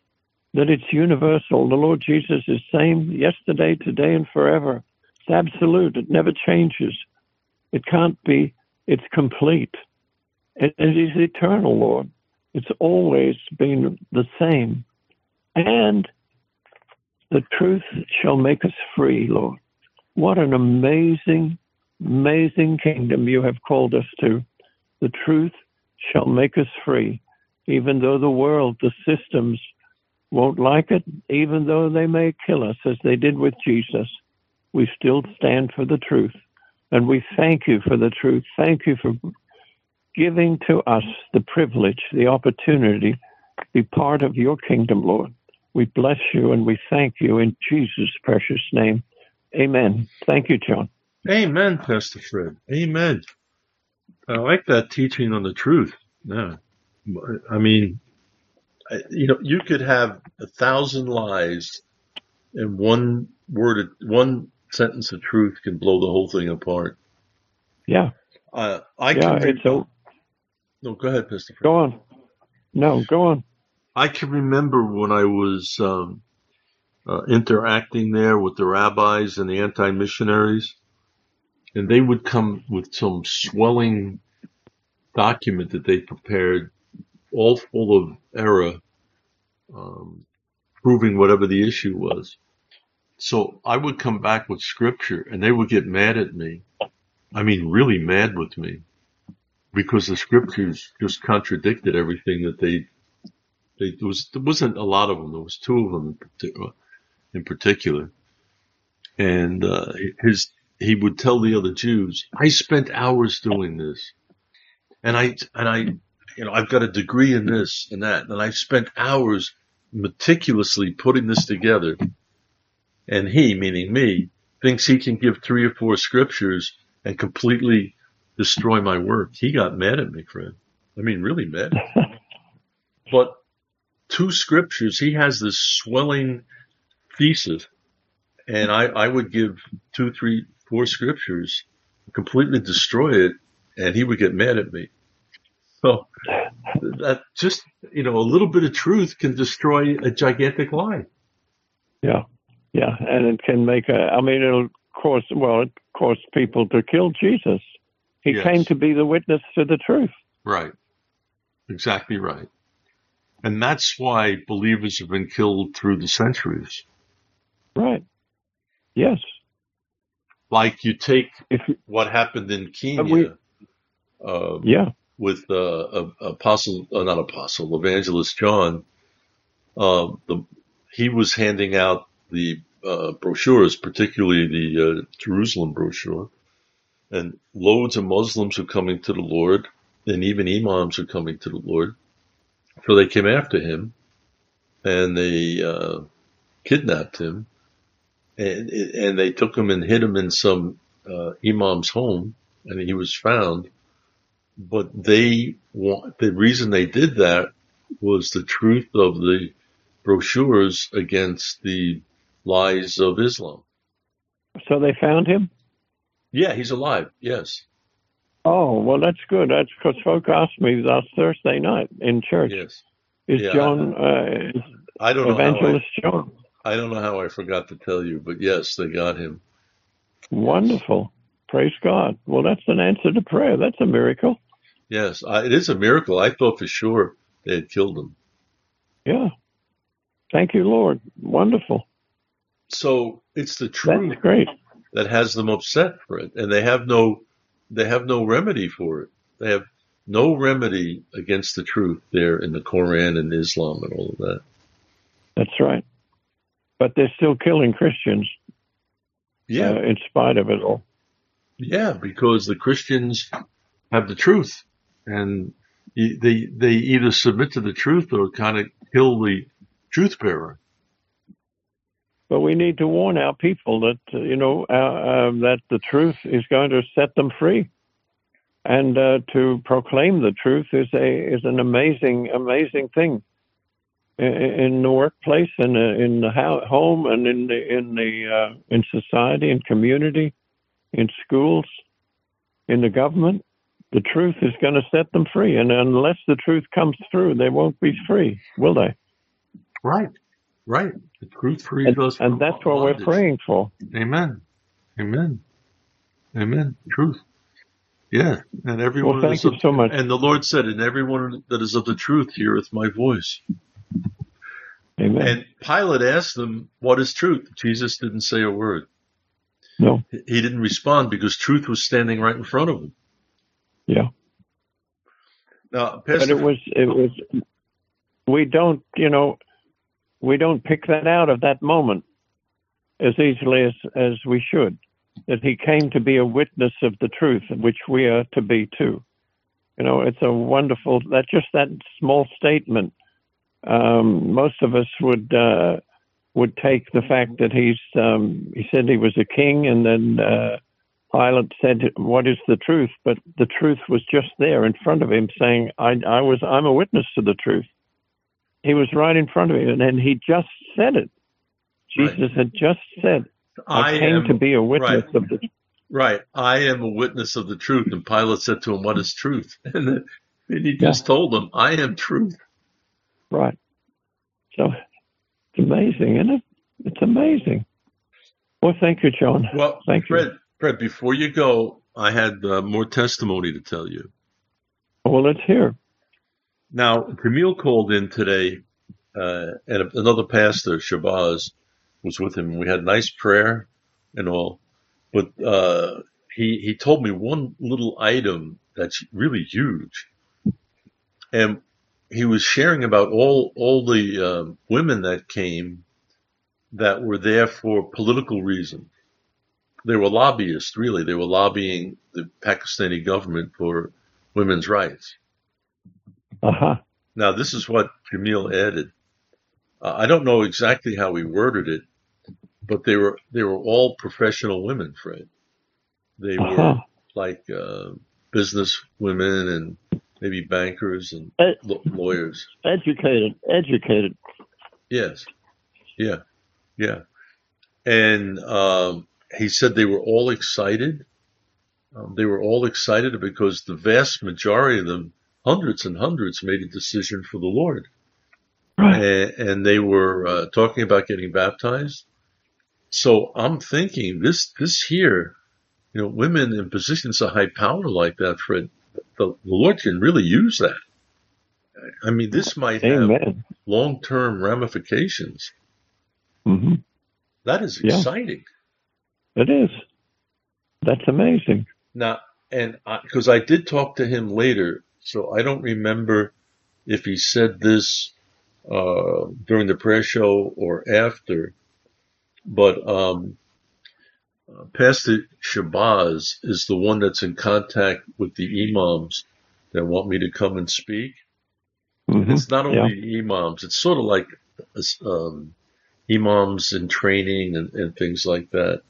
that it's universal. The Lord Jesus is same yesterday, today, and forever. It's absolute. It never changes. It can't be. It's complete. It, it is eternal, Lord. It's always been the same. And the truth shall make us free, Lord. What an amazing, amazing kingdom you have called us to. The truth shall make us free, even though the world, the systems won't like it, even though they may kill us as they did with Jesus. We still stand for the truth. And we thank you for the truth. Thank you for giving to us the privilege, the opportunity to be part of your kingdom, Lord. We bless you and we thank you in Jesus' precious name. Amen. Thank you, John. Amen, Pastor Fred. Amen. I like that teaching on the truth. Yeah. I mean, you know, you could have a thousand lies and one word, one sentence of truth can blow the whole thing apart. Yeah. Uh, I yeah, can. It's a, no, go ahead, Pastor Fred. Go on. No, go on. I can remember when I was um, uh, interacting there with the rabbis and the anti-missionaries, and they would come with some swelling document that they prepared, all full of error, um, proving whatever the issue was. So I would come back with scripture, and they would get mad at me. I mean, really mad with me, because the scriptures just contradicted everything that they. They, there was there wasn't a lot of them. There was two of them in particular, and uh, his he would tell the other Jews, "I spent hours doing this, and I and I, you know, I've got a degree in this and that, and I spent hours meticulously putting this together." And he, meaning me, thinks he can give three or four scriptures and completely destroy my work. He got mad at me, Fred. I mean, really mad. But two scriptures, he has this swelling thesis, and I, I would give two, three, four scriptures, completely destroy it, and he would get mad at me. So that just, you know, a little bit of truth can destroy a gigantic lie. Yeah, yeah, and it can make a, I mean, it'll cause, well, it caused people to kill Jesus. He Yes. came to be the witness to the truth. Right. Exactly right. And that's why believers have been killed through the centuries. Right. Yes. Like you take If you, what happened in Kenya we, uh, yeah. with uh, uh, Apostle, uh, not Apostle, Evangelist John. Uh, the, he was handing out the uh, brochures, particularly the uh, Jerusalem brochure, and loads of Muslims are coming to the Lord, and even imams are coming to the Lord. So they came after him, and they uh, kidnapped him, and and they took him and hid him in some uh, imam's home, and he was found. But they want, the reason they did that was the truth of the brochures against the lies of Islam. So they found him? Yeah, he's alive. Yes. Oh, well, that's good. That's because folk asked me last Thursday night in church. Yes. Is Yeah, John, uh, is I don't know Evangelist how John? I, I don't know how I forgot to tell you, but yes, they got him. Wonderful. Praise God. Well, that's an answer to prayer. That's a miracle. Yes, I, it is a miracle. I thought for sure they had killed him. Yeah. Thank you, Lord. Wonderful. So it's the truth That's great. that has them upset for it, and they have no, they have no remedy for it. They have no remedy against the truth there in the Quran and Islam and all of that. That's right. But they're still killing Christians. Yeah, uh, in spite of it all. yeah, because the Christians have the truth, and they they either submit to the truth or kind of kill the truth bearer. But we need to warn our people that, uh, you know, uh, uh, that the truth is going to set them free. And uh, to proclaim the truth is a is an amazing, amazing thing in, in the workplace and in, in the home and in the in the uh, in society and community, in schools, in the government. The truth is going to set them free, and unless the truth comes through, they won't be free, will they? Right. Right. The truth frees And, us from and that's what bondage. we're praying for. Amen. Amen. Amen. Truth. Yeah. And everyone Well, that thank is you of, so much. and the Lord said, and everyone that is of the truth heareth my voice. Amen. And Pilate asked them, what is truth? Jesus didn't say a word. No. He didn't respond because truth was standing right in front of him. Yeah. Now, But Pastor, it was, it was, we don't, you know, we don't pick that out of that moment as easily as, as we should. That he came to be a witness of the truth, which we are to be too. You know, it's a wonderful, that just that small statement. Um, most of us would, uh, would take the fact that he's, um, he said he was a king, and then, uh, Pilate said, what is the truth? But the truth was just there in front of him, saying, I, I was, I'm a witness to the truth. He was right in front of him, and then he just said it. Jesus Right. had just said, I, I came am, to be a witness right. of the truth. Right. I am a witness of the truth. And Pilate said to him, what is truth? And, then, and he Yeah. just told him, I am truth. Right. So it's amazing, isn't it? It's amazing. Well, thank you, John. Well, Thank Fred, you. Fred, before you go, I had uh, more testimony to tell you. Well, let's hear. Now, Camille called in today, uh, and another pastor, Shabazz, was with him. We had a nice prayer and all, but uh, he he told me one little item that's really huge, and he was sharing about all all the uh, women that came that were there for political reasons. They were lobbyists, really. They were lobbying the Pakistani government for women's rights. Uh-huh. Now, this is what Jamil added. Uh, I don't know exactly how he worded it, but they were they were all professional women, Fred. They Uh-huh. were like uh, business women and maybe bankers and Ed- l- lawyers. educated, educated. Yes, yeah, yeah. And um, he said they were all excited. Um, they were all excited because the vast majority of them, hundreds and hundreds, made a decision for the Lord. Right. And, and they were uh, talking about getting baptized. So I'm thinking this, this here, you know, women in positions of high power like that, Fred, the, the Lord can really use that. I mean, this might have Amen. long-term ramifications. Mm-hmm. That is Yeah. exciting. It is. That's amazing. Now, and because I, I did talk to him later, so I don't remember if he said this uh, during the prayer show or after, but um, uh, Pastor Shabazz is the one that's in contact with the imams that want me to come and speak. Mm-hmm. And it's not only Yeah. the imams, it's sort of like um, imams in training and, and things like that.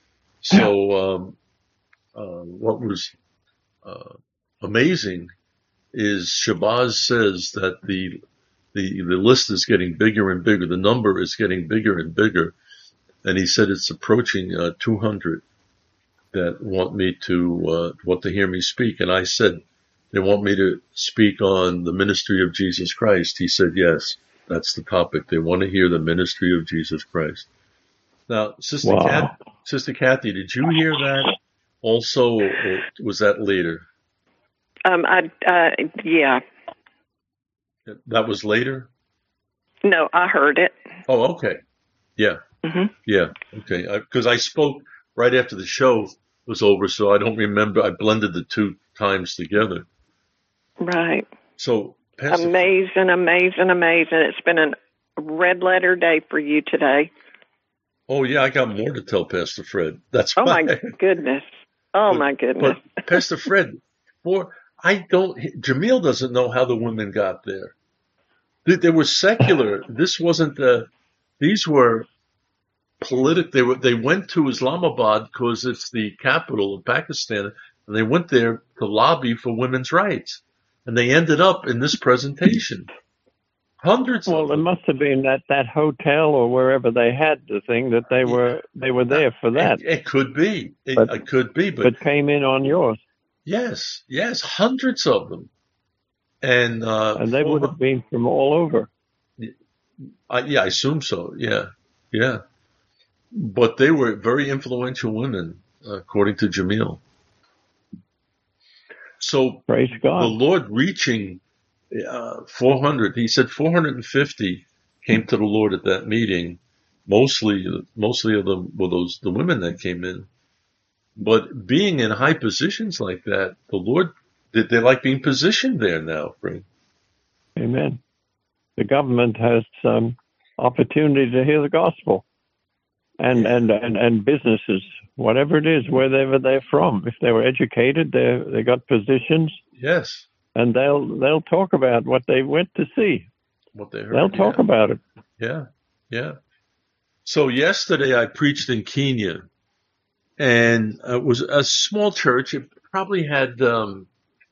So um, uh, what was uh, amazing is Shabazz says that the, the the list is getting bigger and bigger. The number is getting bigger and bigger. And he said it's approaching uh, two hundred that want me to uh, want to hear me speak. And I said they want me to speak on the ministry of Jesus Christ. He said, yes, that's the topic. They want to hear the ministry of Jesus Christ. Now, Sister Wow. Kat, Sister Kathy, did you hear that also, or was that later? Um, I, uh, yeah. That was later? No, I heard it. Oh, okay. Yeah. Mm-hmm. Yeah. Okay. Because I, I spoke right after the show was over, so I don't remember. I blended the two times together. Right. So, Pastor, Amazing, amazing, amazing. It's been a red letter day for you today. oh yeah, I got more to tell Pastor Fred. That's Oh, why. my goodness. Oh, But- my goodness. But Pastor Fred, for I don't. Jamil doesn't know how the women got there. They, they were secular. This wasn't the. These were politic. They were. They went to Islamabad because it's the capital of Pakistan, and they went there to lobby for women's rights, and they ended up in this presentation. Hundreds Well, of it them. must have been that, that hotel or wherever they had the thing that they were they were there for that, It, it could be. It, But- it could be, but but came in on yours, yes, yes, hundreds of them, and uh, and they would have been from all over. I, yeah, I assume so. Yeah, yeah. But they were very influential women, according to Jamil. So Praise God. the Lord reaching uh, four hundred, he said four hundred fifty came to the Lord at that meeting. Mostly, mostly of them were those the women that came in. But being in high positions like that, the Lord, they, they like being positioned there now, Frank. Amen. The government has um, opportunity to hear the gospel, and, Yeah. and, and, and businesses, whatever it is, wherever they're from. If they were educated, they they got positions, Yes. and they'll they'll talk about what they went to see. What they heard. They'll talk yeah. about it. Yeah. Yeah. So yesterday I preached in Kenya, and it was a small church. It probably had um,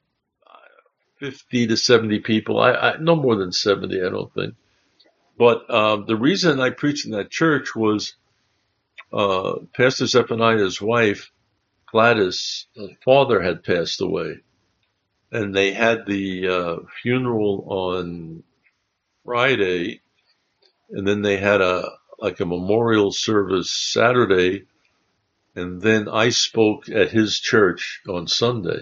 fifty to seventy people. I, I no more than seventy, I don't think. But um, the reason I preached in that church was uh, Pastor Zephaniah's wife, Gladys' father had passed away, and they had the uh, funeral on Friday, and then they had a like a memorial service Saturday, and then I spoke at his church on Sunday.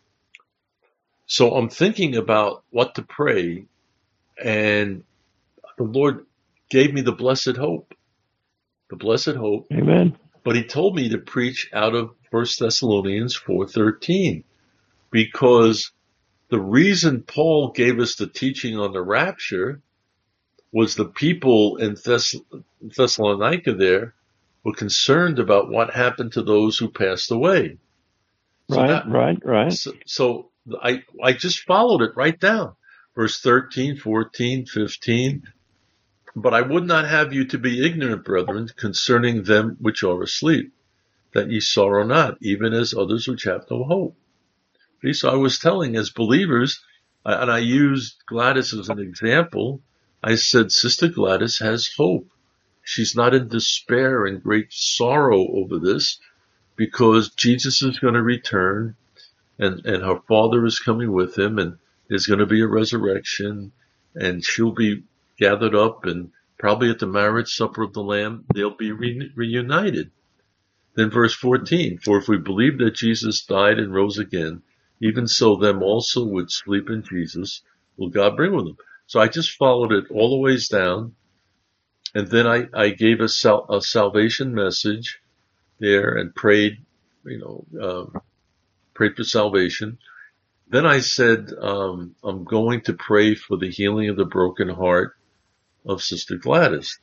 So I'm thinking about what to pray, and the Lord gave me the blessed hope, the blessed hope. Amen. But he told me to preach out of First Thessalonians four thirteen, because the reason Paul gave us the teaching on the rapture was the people in Thess- Thessalonica there were concerned about what happened to those who passed away. So Right, that, right, right. So, so I, I just followed it right down. Verse thirteen, fourteen, fifteen. But I would not have you to be ignorant, brethren, concerning them which are asleep, that ye sorrow not, even as others which have no hope. See, so I was telling as believers, and I used Gladys as an example. I said, Sister Gladys has hope. She's not in despair and great sorrow over this, because Jesus is going to return, and, and her father is coming with him, and there's going to be a resurrection, and she'll be gathered up, and probably at the marriage supper of the Lamb, they'll be re- reunited. Then verse fourteen, for if we believe that Jesus died and rose again, even so them also which sleep in Jesus will God bring with them. So I just followed it all the ways down, and then I, I gave a, sal- a salvation message there and prayed, you know, um, prayed for salvation. Then I said, um, I'm going to pray for the healing of the broken heart of Sister Gladys.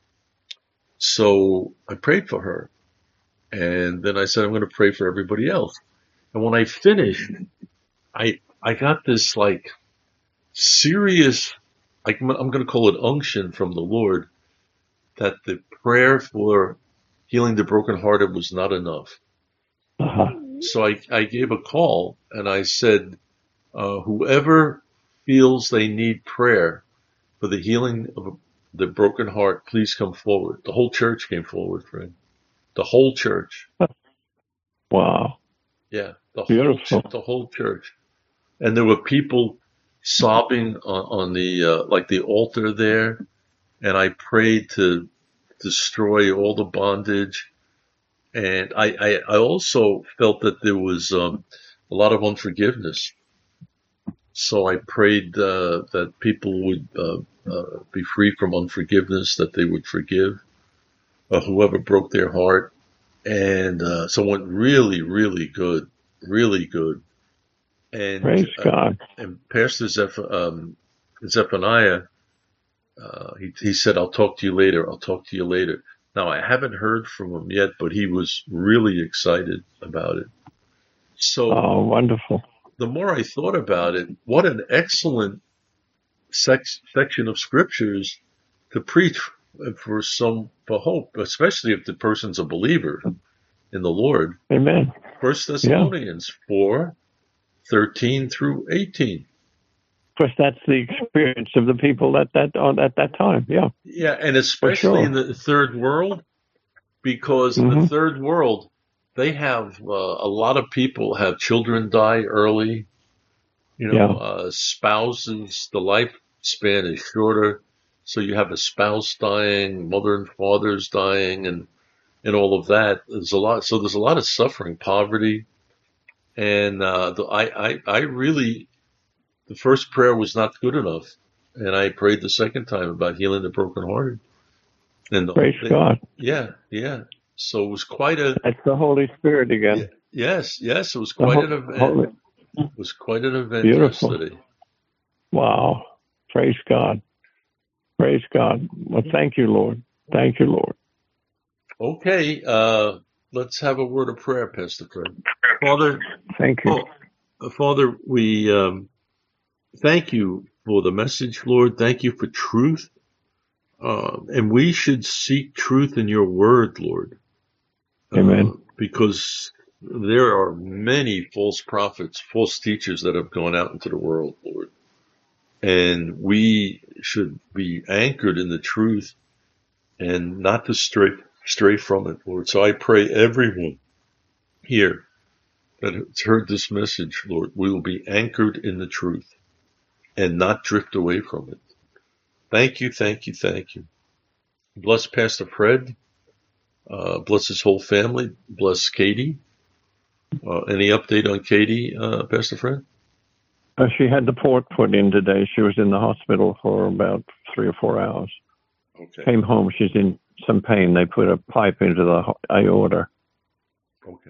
So I prayed for her. And then I said, I'm going to pray for everybody else. And when I finished, I, I got this like serious, like I'm going to call it unction from the Lord, that the prayer for healing the brokenhearted was not enough. Uh-huh. So I, I gave a call and I said, uh, whoever feels they need prayer for the healing of the broken heart, please come forward. The whole church came forward, friend. The whole church. Wow. Yeah, the Beautiful. whole the whole church. And there were people sobbing on, on the uh, like the altar there, and I prayed to destroy all the bondage. And I I, I also felt that there was um, a lot of unforgiveness. So I prayed uh, that people would uh, uh, be free from unforgiveness, that they would forgive uh, whoever broke their heart. And uh, so it went really, really good, really good. And Praise uh, God. and Pastor Zeph- um, Zephaniah, uh, he, he said, I'll talk to you later. I'll talk to you later. Now, I haven't heard from him yet, but he was really excited about it. So Oh, wonderful. the more I thought about it, what an excellent sex, section of scriptures to preach for some for hope, especially if the person's a believer in the Lord. Amen. First Thessalonians yeah. four, thirteen through eighteen. Of course, that's the experience of the people at that on at that time. Yeah. Yeah, and especially sure. in the third world, because in mm-hmm. the third world, they have uh, a lot of people have children die early. You know, yeah. uh, spouses, the lifespan is shorter. So you have a spouse dying, mother and father's dying, and and all of that. There's a lot. So there's a lot of suffering, poverty, and uh, the, I, I I really the first prayer was not good enough, and I prayed the second time about healing the brokenhearted. And the, Praise they, God. Yeah, yeah. So it was quite a. That's the Holy Spirit again. Yeah, yes, yes. It was The quite ho- an event. Holy, It was quite an event beautiful. yesterday. Wow. Praise God. Praise God. Well, thank you, Lord. Thank you, Lord. Okay, uh, let's have a word of prayer, Pastor Fred. Father, Thank you. oh, Father, we um, thank you for the message, Lord. Thank you for truth. Uh, and we should seek truth in your word, Lord. Amen. Uh, because there are many false prophets, false teachers that have gone out into the world, Lord. And we should be anchored in the truth and not to stray, stray from it, Lord. So I pray everyone here that has heard this message, Lord, we will be anchored in the truth and not drift away from it. Thank you, thank you, thank you. Bless Pastor Fred. Uh, bless his whole family. Bless Katie. Uh, any update on Katie, uh, Pastor Fred? Uh, she had the port put in today. She was in the hospital for about three or four hours. Okay. Came home. She's in some pain. They put a pipe into the aorta. Okay.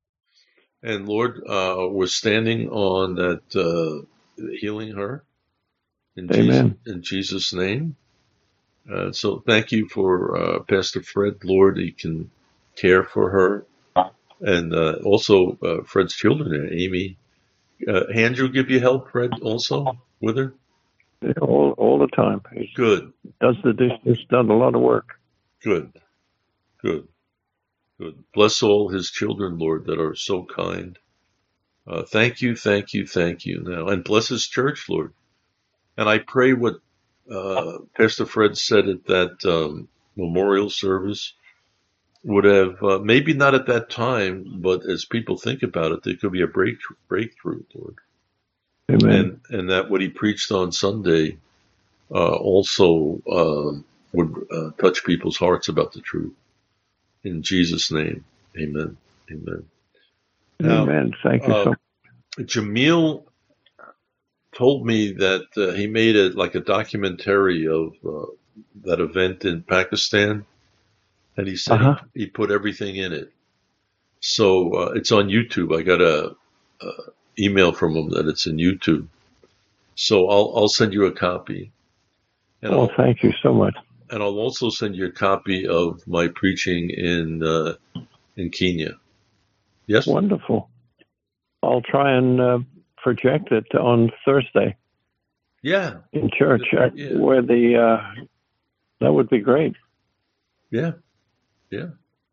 And Lord, uh, we're standing on that, uh, healing her in Amen. Jesus, in Jesus' name. Uh, so thank you for, uh, Pastor Fred, Lord. He can care for her. And, uh, also, uh, Fred's children, Amy. Uh, Andrew give you help, Fred, also with her? All, all the time. He Good. does the dishes, done a lot of work. Good. Good. Good. Bless all his children, Lord, that are so kind. Uh, thank you, thank you, thank you now. And bless his church, Lord. And I pray what uh, Pastor Fred said at that um, memorial service would have, uh, maybe not at that time, but as people think about it, there could be a breakthrough, breakthrough Lord. Amen. And, and that what he preached on Sunday uh, also uh, would uh, touch people's hearts about the truth. In Jesus' name, amen. Amen. Now, Amen. Thank you uh, so much. Jamil told me that uh, he made it like a documentary of uh, that event in Pakistan, and he said Uh-huh. he, he put everything in it. So uh, it's on YouTube. I got a, a email from him that it's in YouTube. So I'll I'll send you a copy. And Oh, I'll, thank you so much. And I'll also send you a copy of my preaching in uh, in Kenya. Yes. Wonderful. I'll try and uh, project it on Thursday. Yeah. In church, uh, Yeah. where the uh, that would be great. Yeah. Yeah.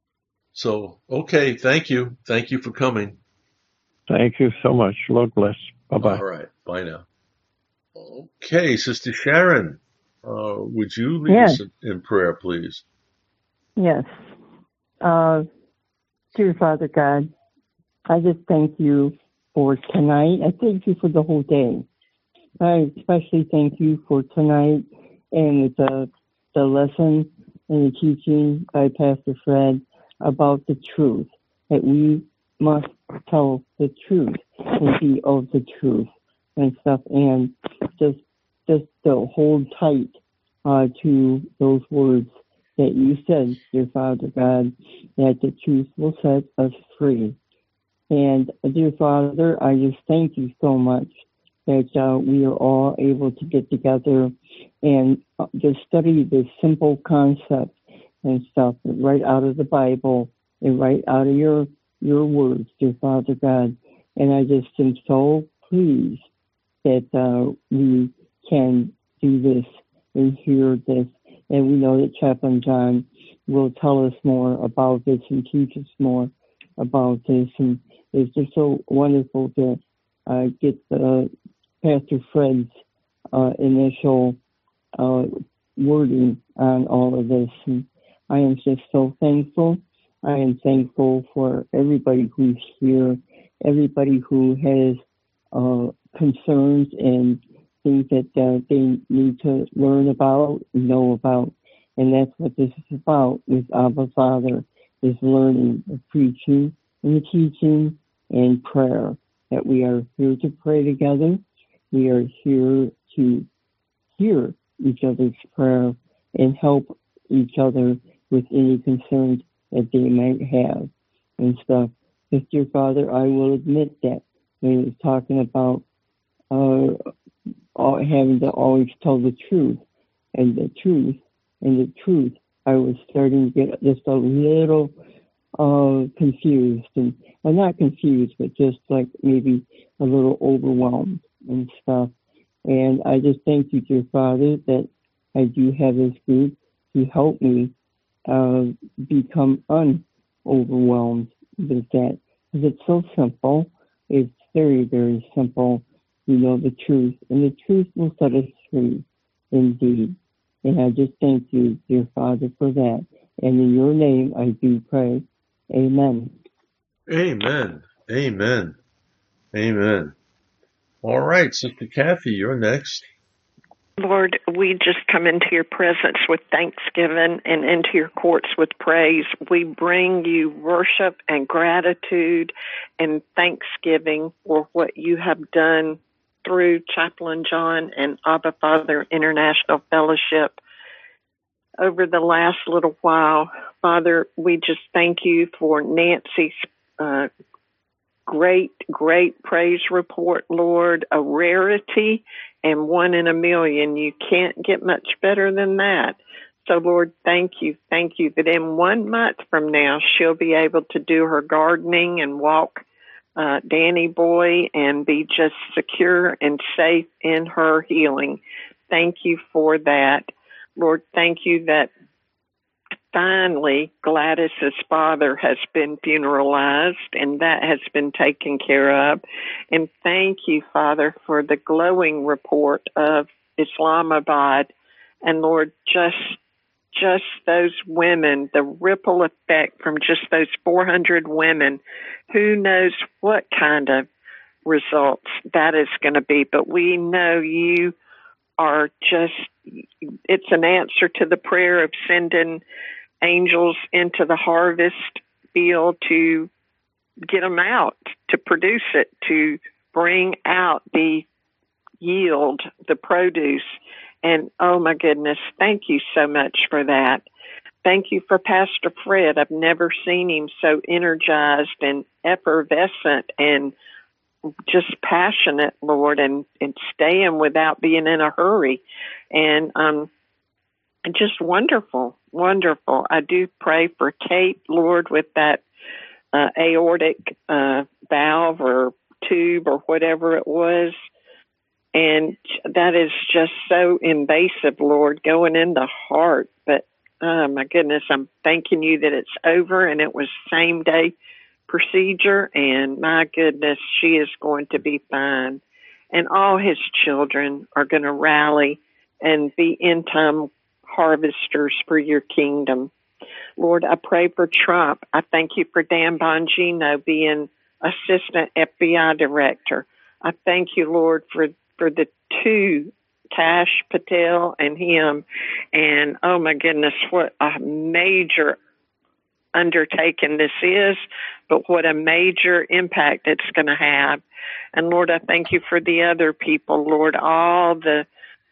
So, okay. Thank you. Thank you for coming. Thank you so much. Lord bless. Bye-bye. All right. Bye now. Okay. Sister Sharon, uh, would you lead Yes. us in, in prayer, please? Yes. Uh, dear Father God, I just thank you for tonight. I thank you for the whole day. I especially thank you for tonight and the the lesson and the teaching by Pastor Fred about the truth, that we must tell the truth and be of the truth and stuff, and just just to hold tight uh, to those words that you said, dear Father God, that the truth will set us free. And dear Father, I just thank you so much that uh, we are all able to get together and uh, just study this simple concept and stuff right out of the Bible and right out of your your words, dear Father God. And I just am so pleased that uh, we can do this and hear this. And we know that Chaplain John will tell us more about this and teach us more about this. And it's just so wonderful to uh, get the Pastor Fred's uh, initial uh, wording on all of this. And I am just so thankful. I am thankful for everybody who's here, everybody who has uh, concerns and things that uh, they need to learn about, know about. And that's what this is about with Abba Father, is learning, the preaching and the teaching and prayer. That we are here to pray together. We are here to hear each other's prayer and help each other with any concerns that they might have and stuff. Because, dear Father, I will admit that when he was talking about uh, all, having to always tell the truth and the truth and the truth, I was starting to get just a little uh, confused. And well, not confused, but just like maybe a little overwhelmed and stuff. And I just thank you, dear Father, that I do have this group to help me uh, become unoverwhelmed with that. Because it's so simple. It's very, very simple. You know the truth, and the truth will set us free, indeed. And I just thank you, dear Father, for that. And in your name, I do pray. Amen. Amen. Amen. Amen. All right, Sister Kathy, you're next. Lord, we just come into your presence with thanksgiving and into your courts with praise. We bring you worship and gratitude and thanksgiving for what you have done through Chaplain John and Abba Father International Fellowship over the last little while. Father, we just thank you for Nancy's uh, great, great praise report, Lord, a rarity and one in a million. You can't get much better than that. So, Lord, thank you. Thank you that in one month from now, she'll be able to do her gardening and walk uh, Danny Boy and be just secure and safe in her healing. Thank you for that. Lord, thank you that finally Gladys's father has been funeralized and that has been taken care of. And thank you, Father, for the glowing report of Islamabad. And Lord, just just those women, the ripple effect from just those four hundred women, who knows what kind of results that is going to be. But we know you are just, it's an answer to the prayer of sending angels into the harvest field to get them out, to produce it, to bring out the yield, the produce. And oh my goodness, thank you so much for that. Thank you for Pastor Fred. I've never seen him so energized and effervescent and just passionate, Lord, and, and staying without being in a hurry. And um, just wonderful, wonderful. I do pray for Kate, Lord, with that uh, aortic uh, valve or tube or whatever it was. And that is just so invasive, Lord, going in the heart. But, oh, my goodness, I'm thanking you that it's over and it was same-day procedure. And, my goodness, she is going to be fine. And all his children are going to rally and be in-time harvesters for your kingdom. Lord, I pray for Trump. I thank you for Dan Bongino being Assistant F B I Director. I thank you, Lord, for for the two, Kash Patel and him. And, oh, my goodness, what a major undertaking this is, but what a major impact it's going to have. And, Lord, I thank you for the other people, Lord, all the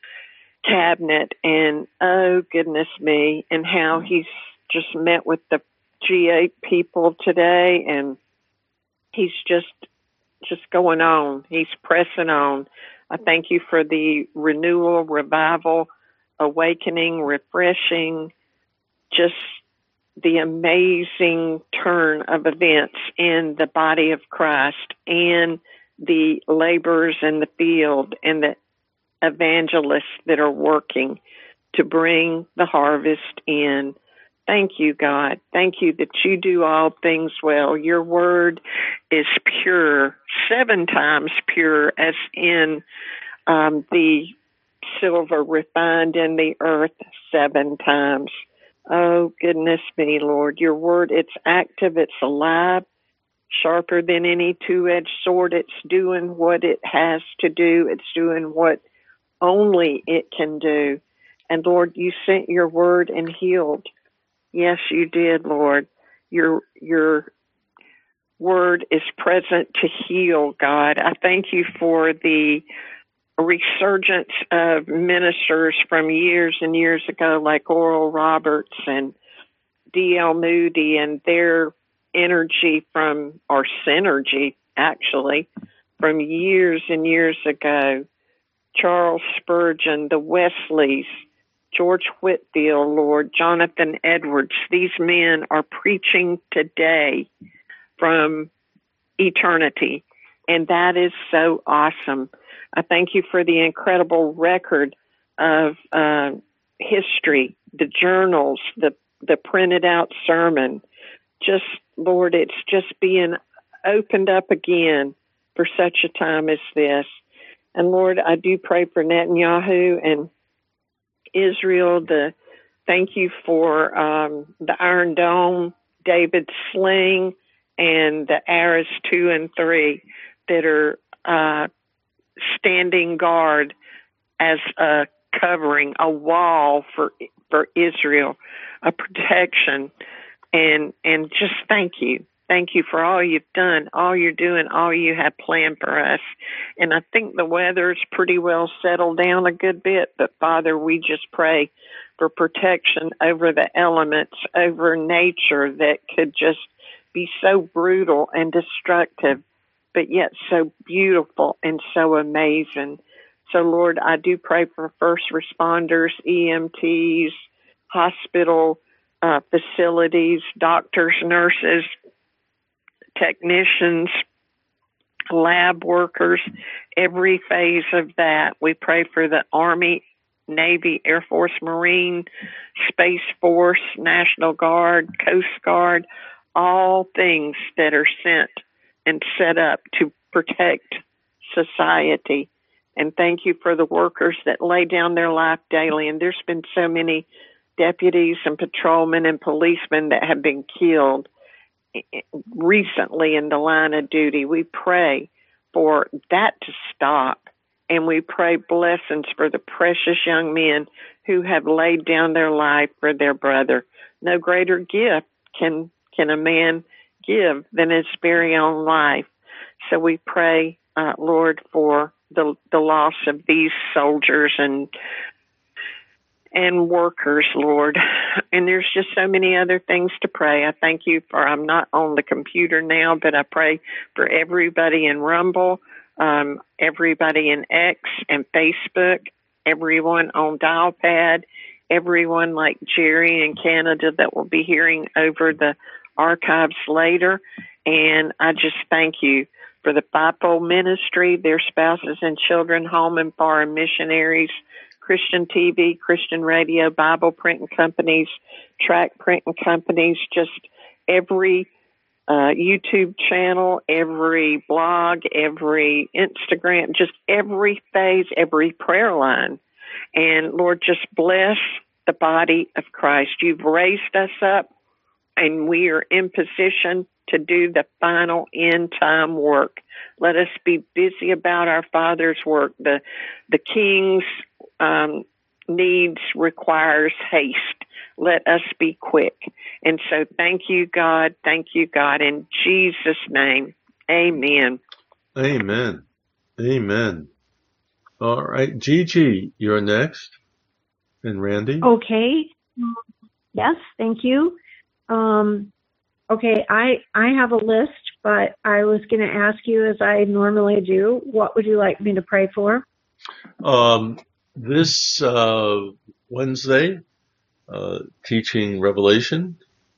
cabinet, and, oh, goodness me, and how he's just met with the G eight people today, and he's just just going on. He's pressing on. I thank you for the renewal, revival, awakening, refreshing, just the amazing turn of events in the body of Christ and the laborers in the field and the evangelists that are working to bring the harvest in. Thank you, God. Thank you that you do all things well. Your word is pure, seven times pure, as in um, the silver refined in the earth seven times. Oh, goodness me, Lord. Your word, it's active, it's alive, sharper than any two-edged sword. It's doing what it has to do. It's doing what only it can do. And Lord, you sent your word and healed. Yes, you did, Lord. Your your word is present to heal, God. I thank you for the resurgence of ministers from years and years ago, like Oral Roberts and D L Moody, and their energy from, or synergy, actually, from years and years ago. Charles Spurgeon, the Wesleys, George Whitefield, Lord, Jonathan Edwards. These men are preaching today from eternity, and that is so awesome. I thank you for the incredible record of uh, history, the journals, the, the printed out sermon. Just, Lord, it's just being opened up again for such a time as this. And Lord, I do pray for Netanyahu and Israel. The thank you for um, the Iron Dome, David's sling, and the Arrows two and three that are uh, standing guard as a covering, a wall for for Israel, a protection, and and just thank you. Thank you for all you've done, all you're doing, all you have planned for us. And I think the weather's pretty well settled down a good bit, but Father, we just pray for protection over the elements, over nature that could just be so brutal and destructive, but yet so beautiful and so amazing. So, Lord, I do pray for first responders, E M Ts, hospital uh, facilities, doctors, nurses, technicians, lab workers, every phase of that. We pray for the Army, Navy, Air Force, Marine, Space Force, National Guard, Coast Guard, all things that are sent and set up to protect society. And thank you for the workers that lay down their life daily. And there's been so many deputies and patrolmen and policemen that have been killed recently in the line of duty. We pray for that to stop, and we pray blessings for the precious young men who have laid down their life for their brother. No greater gift can can a man give than his very own life. So we pray, uh, Lord, for the the loss of these soldiers and and workers, Lord. And there's just so many other things to pray. I thank you for, I'm not on the computer now, but I pray for everybody in Rumble, um, everybody in X and Facebook, everyone on Dialpad, everyone like Jerry in Canada that will be hearing over the archives later. And I just thank you for the fivefold ministry, their spouses and children, home and foreign missionaries, Christian T V, Christian radio, Bible printing companies, tract printing companies, just every uh, YouTube channel, every blog, every Instagram, just every phase, every prayer line. And Lord, just bless the body of Christ. You've raised us up, and we are in position to do the final end time work. Let us be busy about our Father's work. The the King's um, needs requires haste. Let us be quick. And so thank you, God. Thank you, God. In Jesus' name, amen. Amen. Amen. All right, Gigi, you're next. And Randy? Okay. Yes, thank you. Um, okay, I, I have a list, but I was going to ask you, as I normally do, what would you like me to pray for? Um, this uh, Wednesday, uh, teaching Revelation,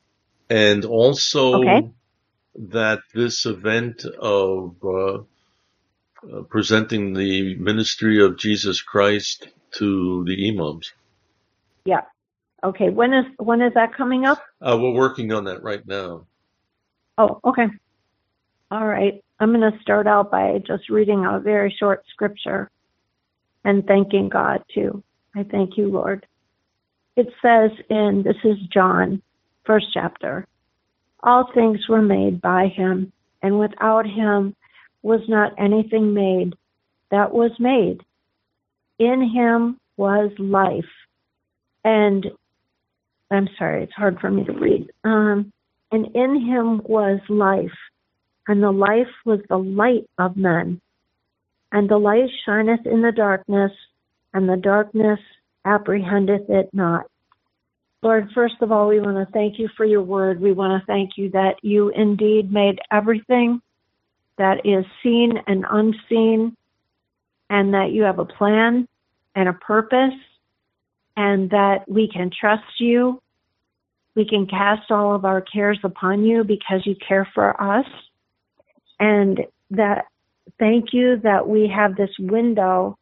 and also Okay. that this event of uh, uh, presenting the ministry of Jesus Christ to the imams. Yeah. Okay. When is when is that coming up? Uh, we're working on that right now. Oh, okay. All right. I'm going to start out by just reading a very short scripture and thanking God too. I thank you, Lord. It says in, this is John, first chapter, all things were made by him, and without him was not anything made that was made. in him was life. And I'm sorry, it's hard for me to read. Um, and in him was life, and the life was the light of men. And the light shineth in the darkness, and the darkness apprehendeth it not. Lord, first of all, we want to thank you for your word. We want to thank you that you indeed made everything that is seen and unseen, and that you have a plan and a purpose, and that we can trust you. We can cast all of our cares upon you because you care for us. And that, thank you that we have this window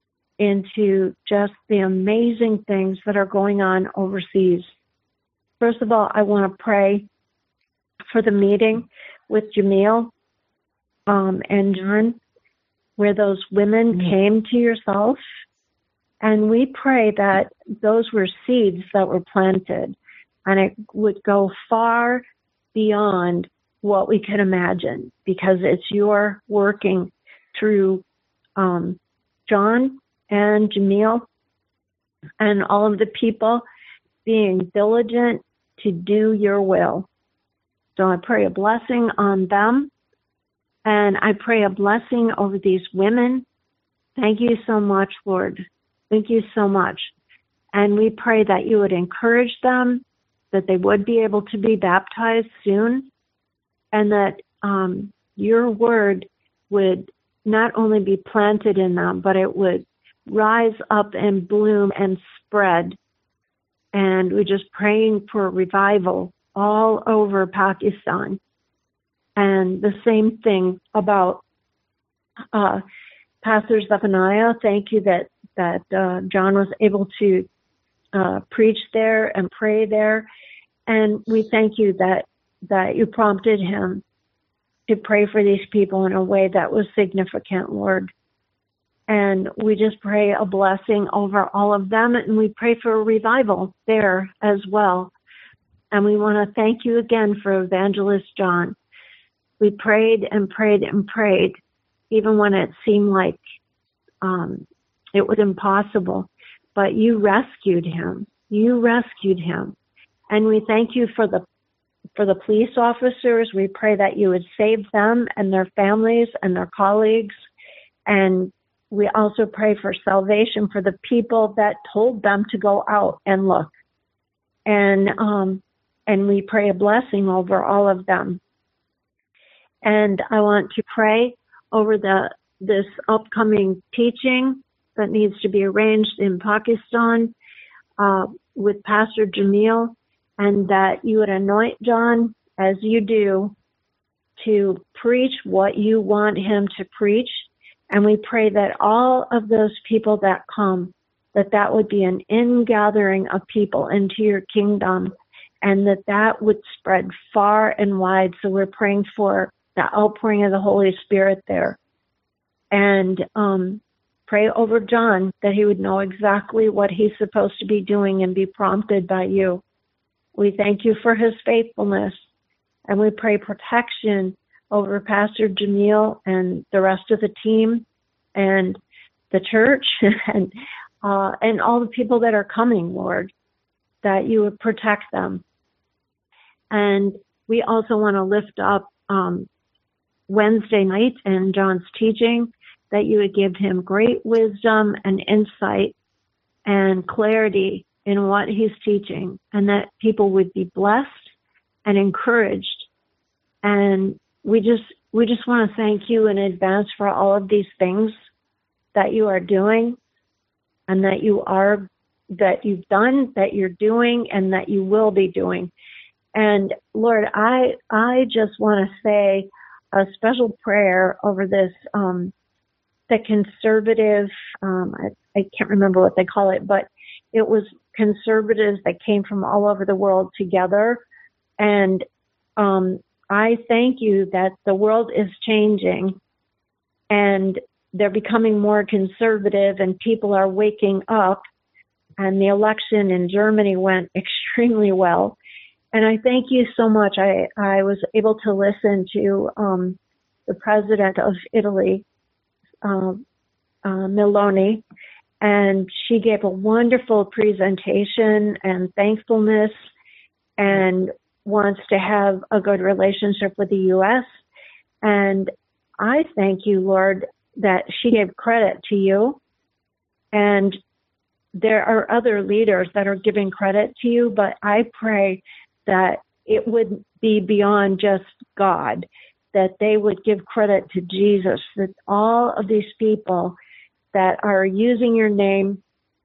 into just the amazing things that are going on overseas. First of all, I want to pray for the meeting with Jamil um, and John, where those women mm-hmm. came to yourself. And we pray that those were seeds that were planted, and it would go far beyond what we could imagine, because it's your working through um, John and Jamil and all of the people being diligent to do your will. So I pray a blessing on them, and I pray a blessing over these women. Thank you so much, Lord. Thank you so much. And we pray that you would encourage them, that they would be able to be baptized soon, and that um, your word would not only be planted in them, but it would rise up and bloom and spread. And we're just praying for revival all over Pakistan. And the same thing about uh, Pastor Zephaniah. Thank you that, that uh, John was able to uh, preach there and pray there. And we thank you that, that you prompted him to pray for these people in a way that was significant, Lord. And we just pray a blessing over all of them, and we pray for a revival there as well. And we want to thank you again for Evangelist John. We prayed and prayed and prayed, even when it seemed like um, it was impossible. But you rescued him. You rescued him. And we thank you for the for the police officers. We pray that you would save them and their families and their colleagues. And we also pray for salvation for the people that told them to go out and look. And um, and we pray a blessing over all of them. And I want to pray over the this upcoming teaching that needs to be arranged in Pakistan uh, with Pastor Jamil, and that you would anoint John, as you do, to preach what you want him to preach. And we pray that all of those people that come, that that would be an ingathering of people into your kingdom, and that that would spread far and wide. So we're praying for the outpouring of the Holy Spirit there. And um, pray over John that he would know exactly what he's supposed to be doing and be prompted by you. We thank you for his faithfulness, and we pray protection over Pastor Jamil and the rest of the team and the church and uh, and all the people that are coming, Lord, that you would protect them. And we also want to lift up um, Wednesday night and John's teaching, that you would give him great wisdom and insight and clarity in what he's teaching, and that people would be blessed and encouraged. And we just we just want to thank you in advance for all of these things that you are doing, and that you are that you've done, that you're doing, and that you will be doing. And Lord, I I just want to say a special prayer over this um, the conservative. Um, I, I can't remember what they call it, but it was conservatives that came from all over the world together. And um, I thank you that the world is changing and they're becoming more conservative, and people are waking up. And the election in Germany went extremely well. And I thank you so much. I, I was able to listen to um, the president of Italy, uh, uh, Meloni, and she gave a wonderful presentation and thankfulness and wants to have a good relationship with the U S. And I thank you, Lord, that she gave credit to you. And there are other leaders that are giving credit to you, but I pray that it would be beyond just God, that they would give credit to Jesus, that all of these people that are using your name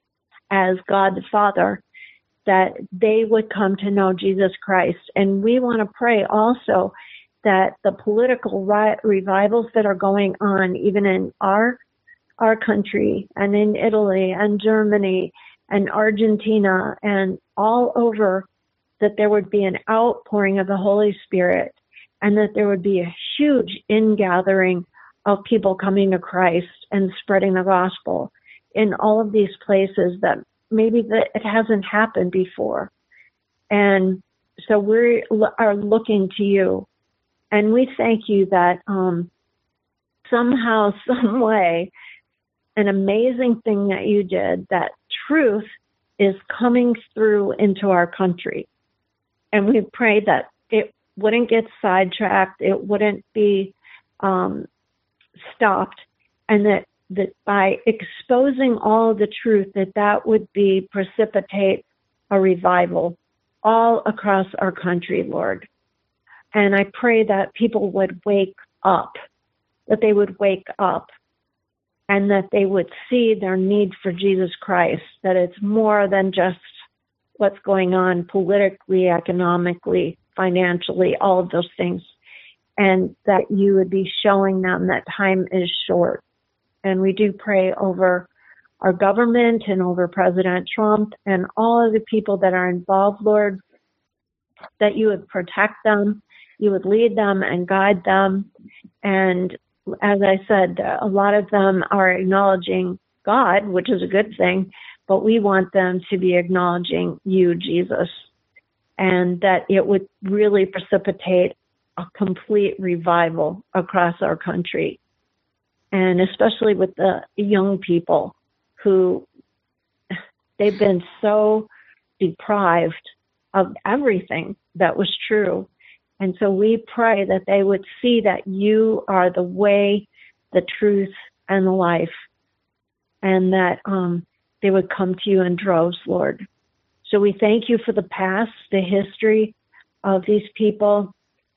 as God the Father, that they would come to know Jesus Christ. And we want to pray also that the political ri- revivals that are going on, even in our our country and in Italy and Germany and Argentina and all over, that there would be an outpouring of the Holy Spirit and that there would be a huge ingathering of people coming to Christ and spreading the gospel in all of these places that maybe that it hasn't happened before. And so we are looking to you, and we thank you that um, somehow, some way, an amazing thing that you did, that truth is coming through into our country. And we pray that it wouldn't get sidetracked, it wouldn't be um, stopped, and that, that by exposing all the truth, that that would be precipitate a revival all across our country, Lord. And I pray that people would wake up, that they would wake up, and that they would see their need for Jesus Christ, that it's more than just what's going on politically, economically, financially, all of those things, and that you would be showing them that time is short. And we do pray over our government and over President Trump and all of the people that are involved, Lord, that you would protect them, you would lead them and guide them. And as I said, a lot of them are acknowledging God, which is a good thing, but we want them to be acknowledging you, Jesus, and that it would really precipitate a complete revival across our country, and especially with the young people who they've been so deprived of everything that was true. And so we pray that they would see that you are the way, the truth, and the life, and that um, they would come to you in droves, Lord. So we thank you for the past, the history of these people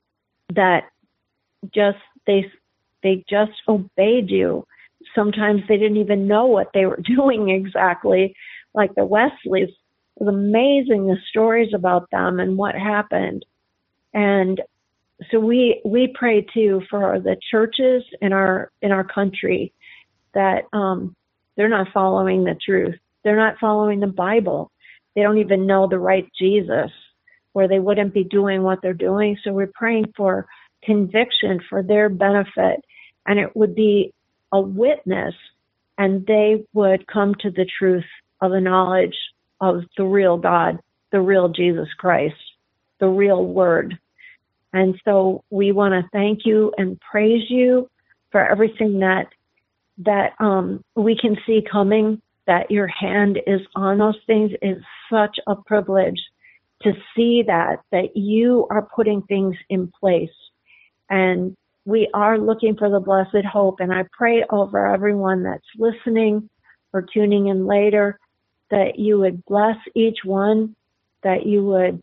that just, they, they just obeyed you. Sometimes they didn't even know what they were doing exactly, like the Wesleys. It was amazing, the stories about them and what happened. And so we we pray too for the churches in our in our country that um, they're not following the truth. They're not following the Bible. They don't even know the right Jesus, or they wouldn't be doing what they're doing. So we're praying for conviction for their benefit, and it would be a witness, and they would come to the truth of the knowledge of the real God, the real Jesus Christ, the real word. And so we want to thank you and praise you for everything that that um, we can see coming, that your hand is on those things. Is such a privilege to see that, that you are putting things in place. And we are looking for the blessed hope. And I pray over everyone that's listening or tuning in later, that you would bless each one, that you would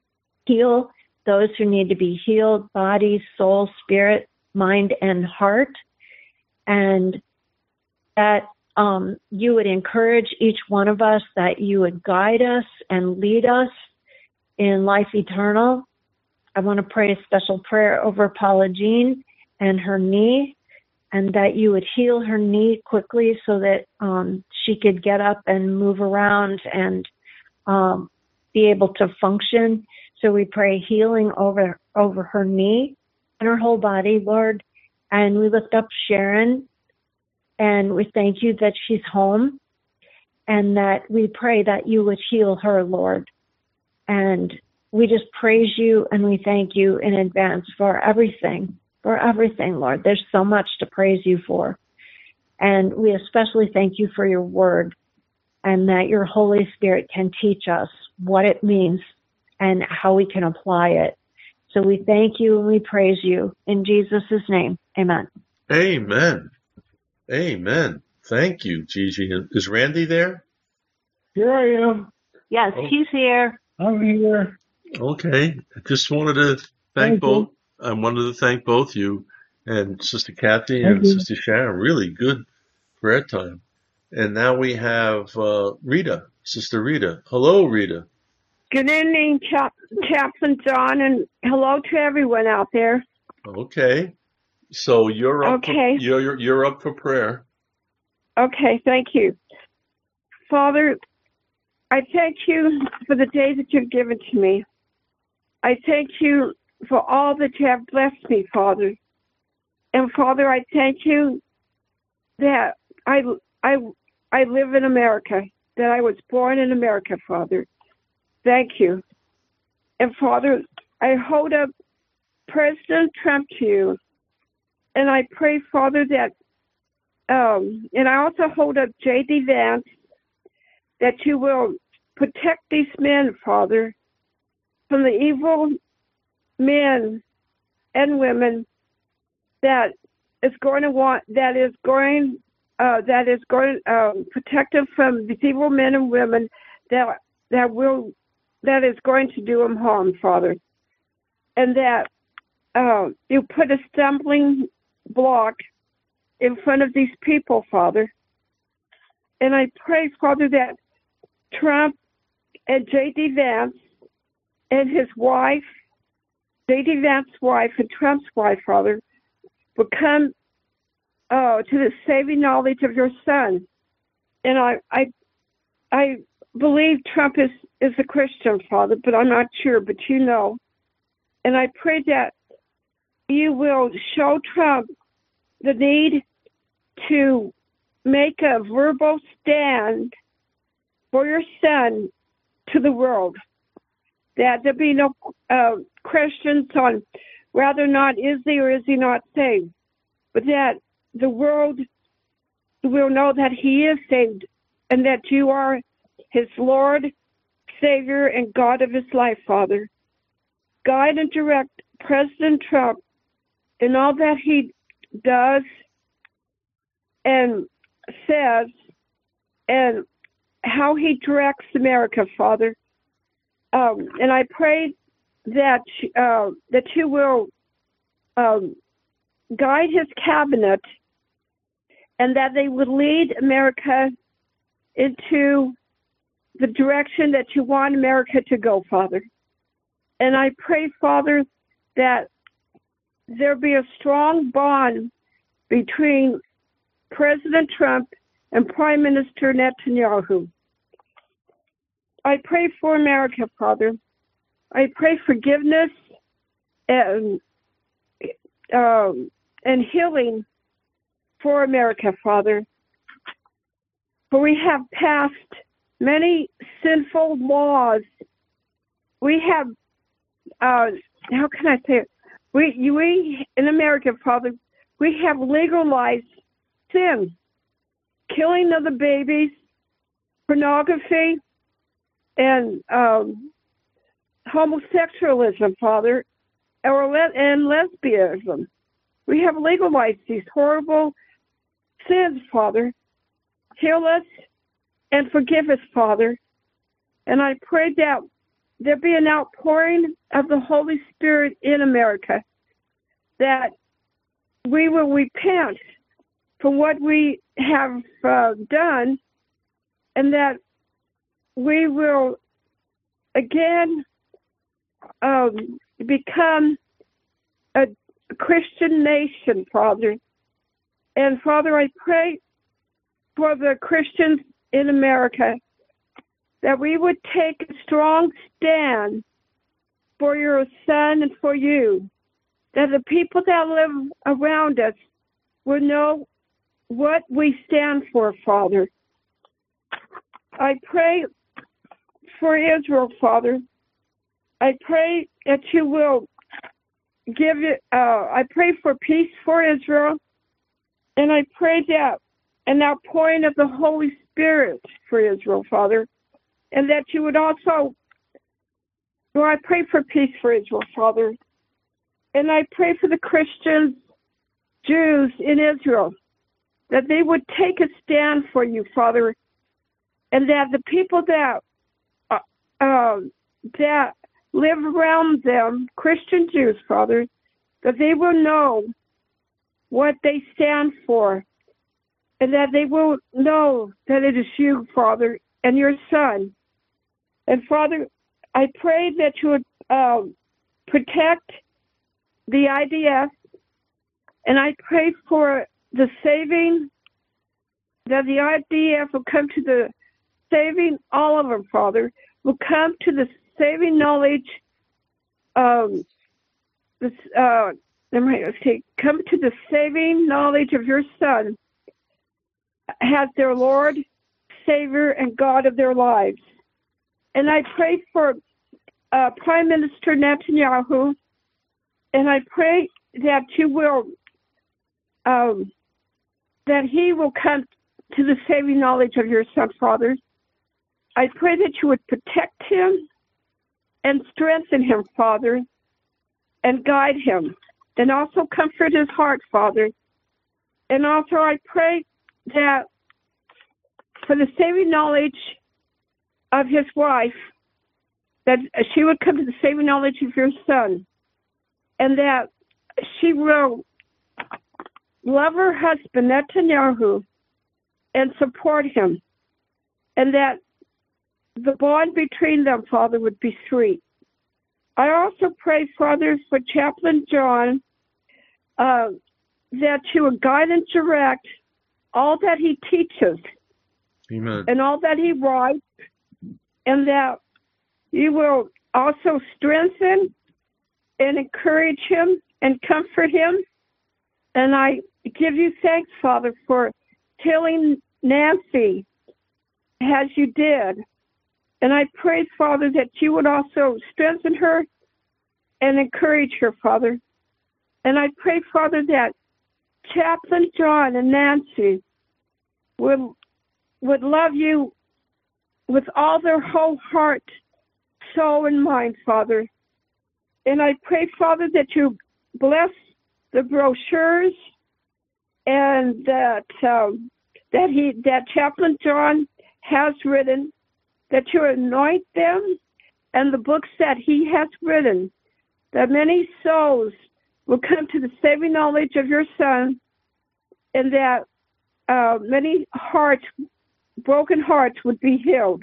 heal those who need to be healed, body, soul, spirit, mind, and heart. And that um, you would encourage each one of us, that you would guide us and lead us in life eternal. I want to pray a special prayer over Paula Jean and her knee, and that you would heal her knee quickly so that um, she could get up and move around and um, be able to function. So we pray healing over over her knee and her whole body, Lord. And we lift up Sharon, and we thank you that she's home, and that we pray that you would heal her, Lord. And we just praise you and we thank you in advance for everything, for everything, Lord. There's so much to praise you for. And we especially thank you for your word, and that your Holy Spirit can teach us what it means and how we can apply it. So we thank you and we praise you in Jesus' name. Amen. Amen. Amen. Thank you, Gigi. Is Randy there? Here I am. Yes, Oh. he's here. I'm here. Okay. I just wanted to thank, Thank both. you. I wanted to thank both you and Sister Kathy Thank and you. Sister Sharon. Really good prayer time. And now we have uh, Rita, Sister Rita. Hello, Rita. Good evening, Chap- Chaplain John, and hello to everyone out there. Okay. So you're up. Okay. For, you're, you're you're up for prayer. Okay, thank you. Father, I thank you for the day that you've given to me. I thank you for all that you have blessed me, Father. And Father, I thank you that I, I, I live in America, that I was born in America, Father. Thank you. And Father, I hold up President Trump to you. And I pray, Father, that, um, and I also hold up J D Vance, that you will protect these men, Father, from the evil men and women that is going to want, that is going, uh, that is going to um, protect them from these evil men and women that that will, that is going to do them harm, Father, and that uh, you put a stumbling block in front of these people, Father. And I pray, Father, that Trump and J D Vance and his wife, J D Vance's wife and Trump's wife, Father, will come uh, to the saving knowledge of your Son. And I, I, I believe Trump is, is a Christian, Father, but I'm not sure, but you know. And I pray that you will show Trump the need to make a verbal stand for your Son to the world, that there be no uh, questions on whether or not is he or is he not saved, but that the world will know that he is saved and that you are his Lord, Savior, and God of his life, Father. Guide and direct President Trump in all that he does and says, and how he directs America, Father. Um, and I pray that uh, that you will um, guide his cabinet and that they would lead America into the direction that you want America to go, Father. And I pray, Father, that there be a strong bond between President Trump and Prime Minister Netanyahu. I pray for America, Father. I pray forgiveness and um, and healing for America, Father. For we have passed many sinful laws. We have, uh, how can I say it? We, we in America, Father, we have legalized sin, killing of the babies, pornography, and um, homosexualism, Father, or le- and lesbianism. We have legalized these horrible sins, Father. Heal us and forgive us, Father. And I pray that there be an outpouring of the Holy Spirit in America, that we will repent for what we have uh, done, and that we will again um, become a Christian nation, Father. And Father, I pray for the Christians in America that we would take a strong stand for your Son and for you, that the people that live around us will know what we stand for, Father. I pray for Israel, Father. I pray that you will give it, uh, I pray for peace for Israel, and I pray that an outpouring of the Holy Spirit for Israel, Father, and that you would also, Lord, I pray for peace for Israel, Father, and I pray for the Christians, Jews in Israel, that they would take a stand for you, Father, and that the people that uh, uh, that live around them, Christian Jews, Father, that they will know what they stand for, and that they will know that it is you, Father, and your Son. And Father, I pray that you would uh, protect the I D F, and I pray for the saving, that the I D F will come to the saving, all of them, Father, will come to the saving knowledge, um, this, uh, say, come to the saving knowledge of your Son as their Lord, Savior, and God of their lives. And I pray for uh, Prime Minister Netanyahu, and I pray that you will, um, that he will come to the saving knowledge of your Son, Father. I pray that you would protect him and strengthen him, Father, and guide him, and also comfort his heart, Father. And also I pray that for the saving knowledge of his wife, that she would come to the saving knowledge of your Son, and that she will love her husband, Netanyahu, and support him, and that the bond between them, Father, would be sweet. I also pray, Father, for Chaplain John, uh, that you would guide and direct all that he teaches. Amen. And all that he writes, and that you will also strengthen and encourage him and comfort him. And I give you thanks, Father, for healing Nancy as you did. And I pray, Father, that you would also strengthen her and encourage her, Father. And I pray, Father, that Chaplain John and Nancy would, would love you with all their whole heart, soul, and mind, Father. And I pray, Father, that you bless the brochures and that um, that he that Chaplain John has written, that you anoint them and the books that he has written, that many souls will come to the saving knowledge of your Son, and that uh, many hearts, broken hearts, would be healed.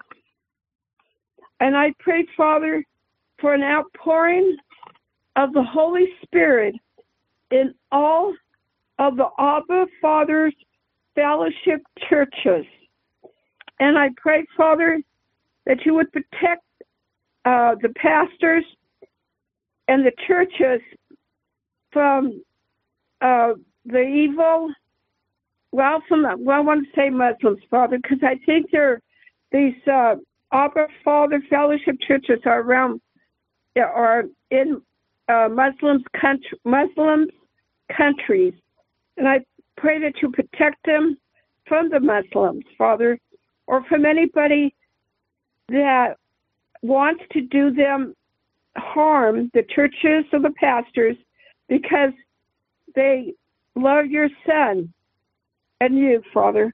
And I pray, Father, for an outpouring of the Holy Spirit in all of the Abba Father's fellowship churches. And I pray, Father, that you would protect uh, the pastors and the churches from uh, the evil, well, from, well, I want to say Muslims, Father, because I think they're, these uh, Abba Father fellowship churches are around, are in uh, Muslims country, Muslims countries. And I pray that you protect them from the Muslims, Father, or from anybody that wants to do them harm, the churches or the pastors, because they love your Son and you, Father.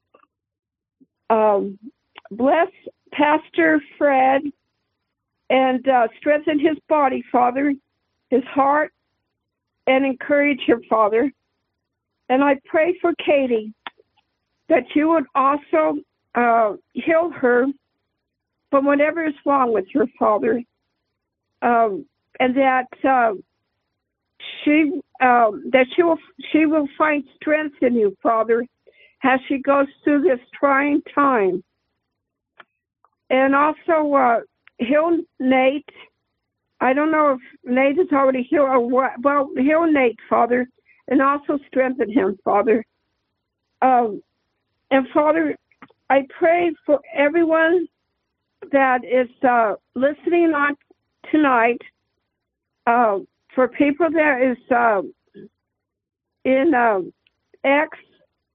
Um, bless Pastor Fred and uh, strengthen his body, Father, his heart, and encourage him, Father. And I pray for Katie, that you would also uh, heal her from whatever is wrong with her, Father, um, and that uh, she um, that she will she will find strength in you, Father, as she goes through this trying time. And also uh, heal Nate. I don't know if Nate is already healed or what. Well, heal Nate, Father, and also strengthen him, Father. Um, and Father, I pray for everyone that is uh, listening on tonight, uh, for people that is uh, in uh, X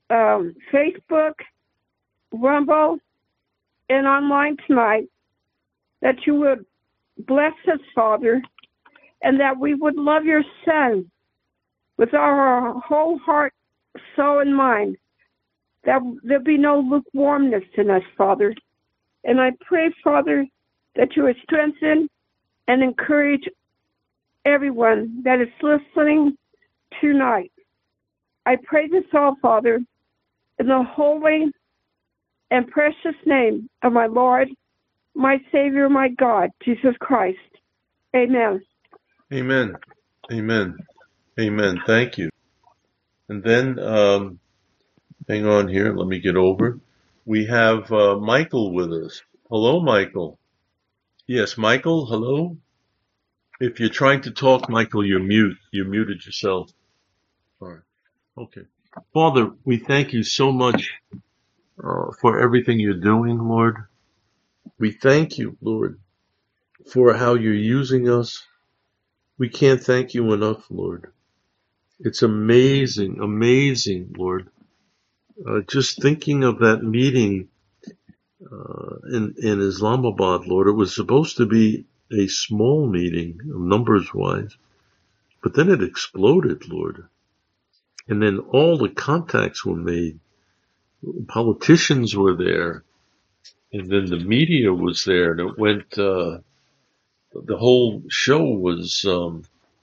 um, Facebook, Rumble, and online tonight, that you would bless us, Father, and that we would love your Son with our whole heart, soul, and mind, that there be no lukewarmness in us, Father. And I pray, Father, that you would strengthen and encourage everyone that is listening tonight. I pray this all, Father, in the holy and precious name of my Lord, my Savior, my God, Jesus Christ. Amen. Amen. Amen. Amen. Thank you. And then, um, hang on here. Let me get over. We have uh, Michael with us. Hello, Michael. Yes, Michael. Hello. If you're trying to talk, Michael, you're mute. You muted yourself. All right. Okay. Father, we thank you so much uh, for everything you're doing, Lord. We thank you, Lord, for how you're using us. We can't thank you enough, Lord. It's amazing, amazing, Lord. Uh, just thinking of that meeting uh, in, in Islamabad, Lord, it was supposed to be a small meeting, numbers-wise, but then it exploded, Lord. And then all the contacts were made. Politicians were there. And then the media was there. And it went, uh, the whole show was um,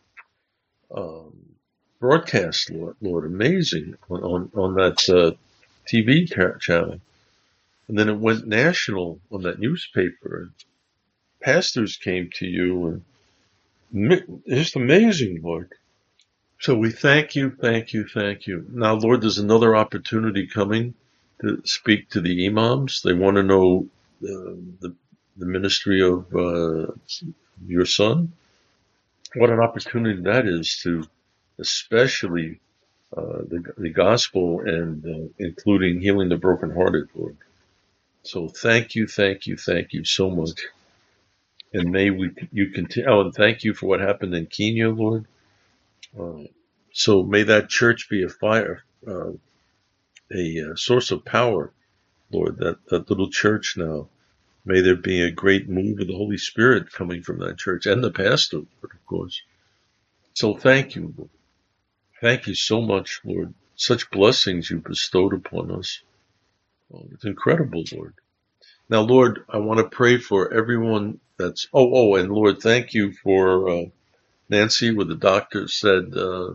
um, broadcast, Lord, Lord, amazing on, on, on that uh, T V channel. And then it went national on that newspaper. And pastors came to you. And it's just amazing, Lord. So we thank you, thank you, thank you. Now, Lord, there's another opportunity coming to speak to the imams. They want to know uh, the, the ministry of uh, your Son. What an opportunity that is to especially uh, the, the gospel and uh, including healing the brokenhearted, Lord. So thank you, thank you, thank you so much. And may we, you continue, oh, and thank you for what happened in Kenya, Lord. Uh, so may that church be a fire, uh, a uh, source of power, Lord, that, that little church now. May there be a great move of the Holy Spirit coming from that church and the pastor, Lord, of course. So thank you, Lord. Thank you so much, Lord. Such blessings you bestowed upon us. Oh, it's incredible, Lord. Now, Lord, I want to pray for everyone that's, oh, oh, and Lord, thank you for uh, Nancy, where the doctor said, uh,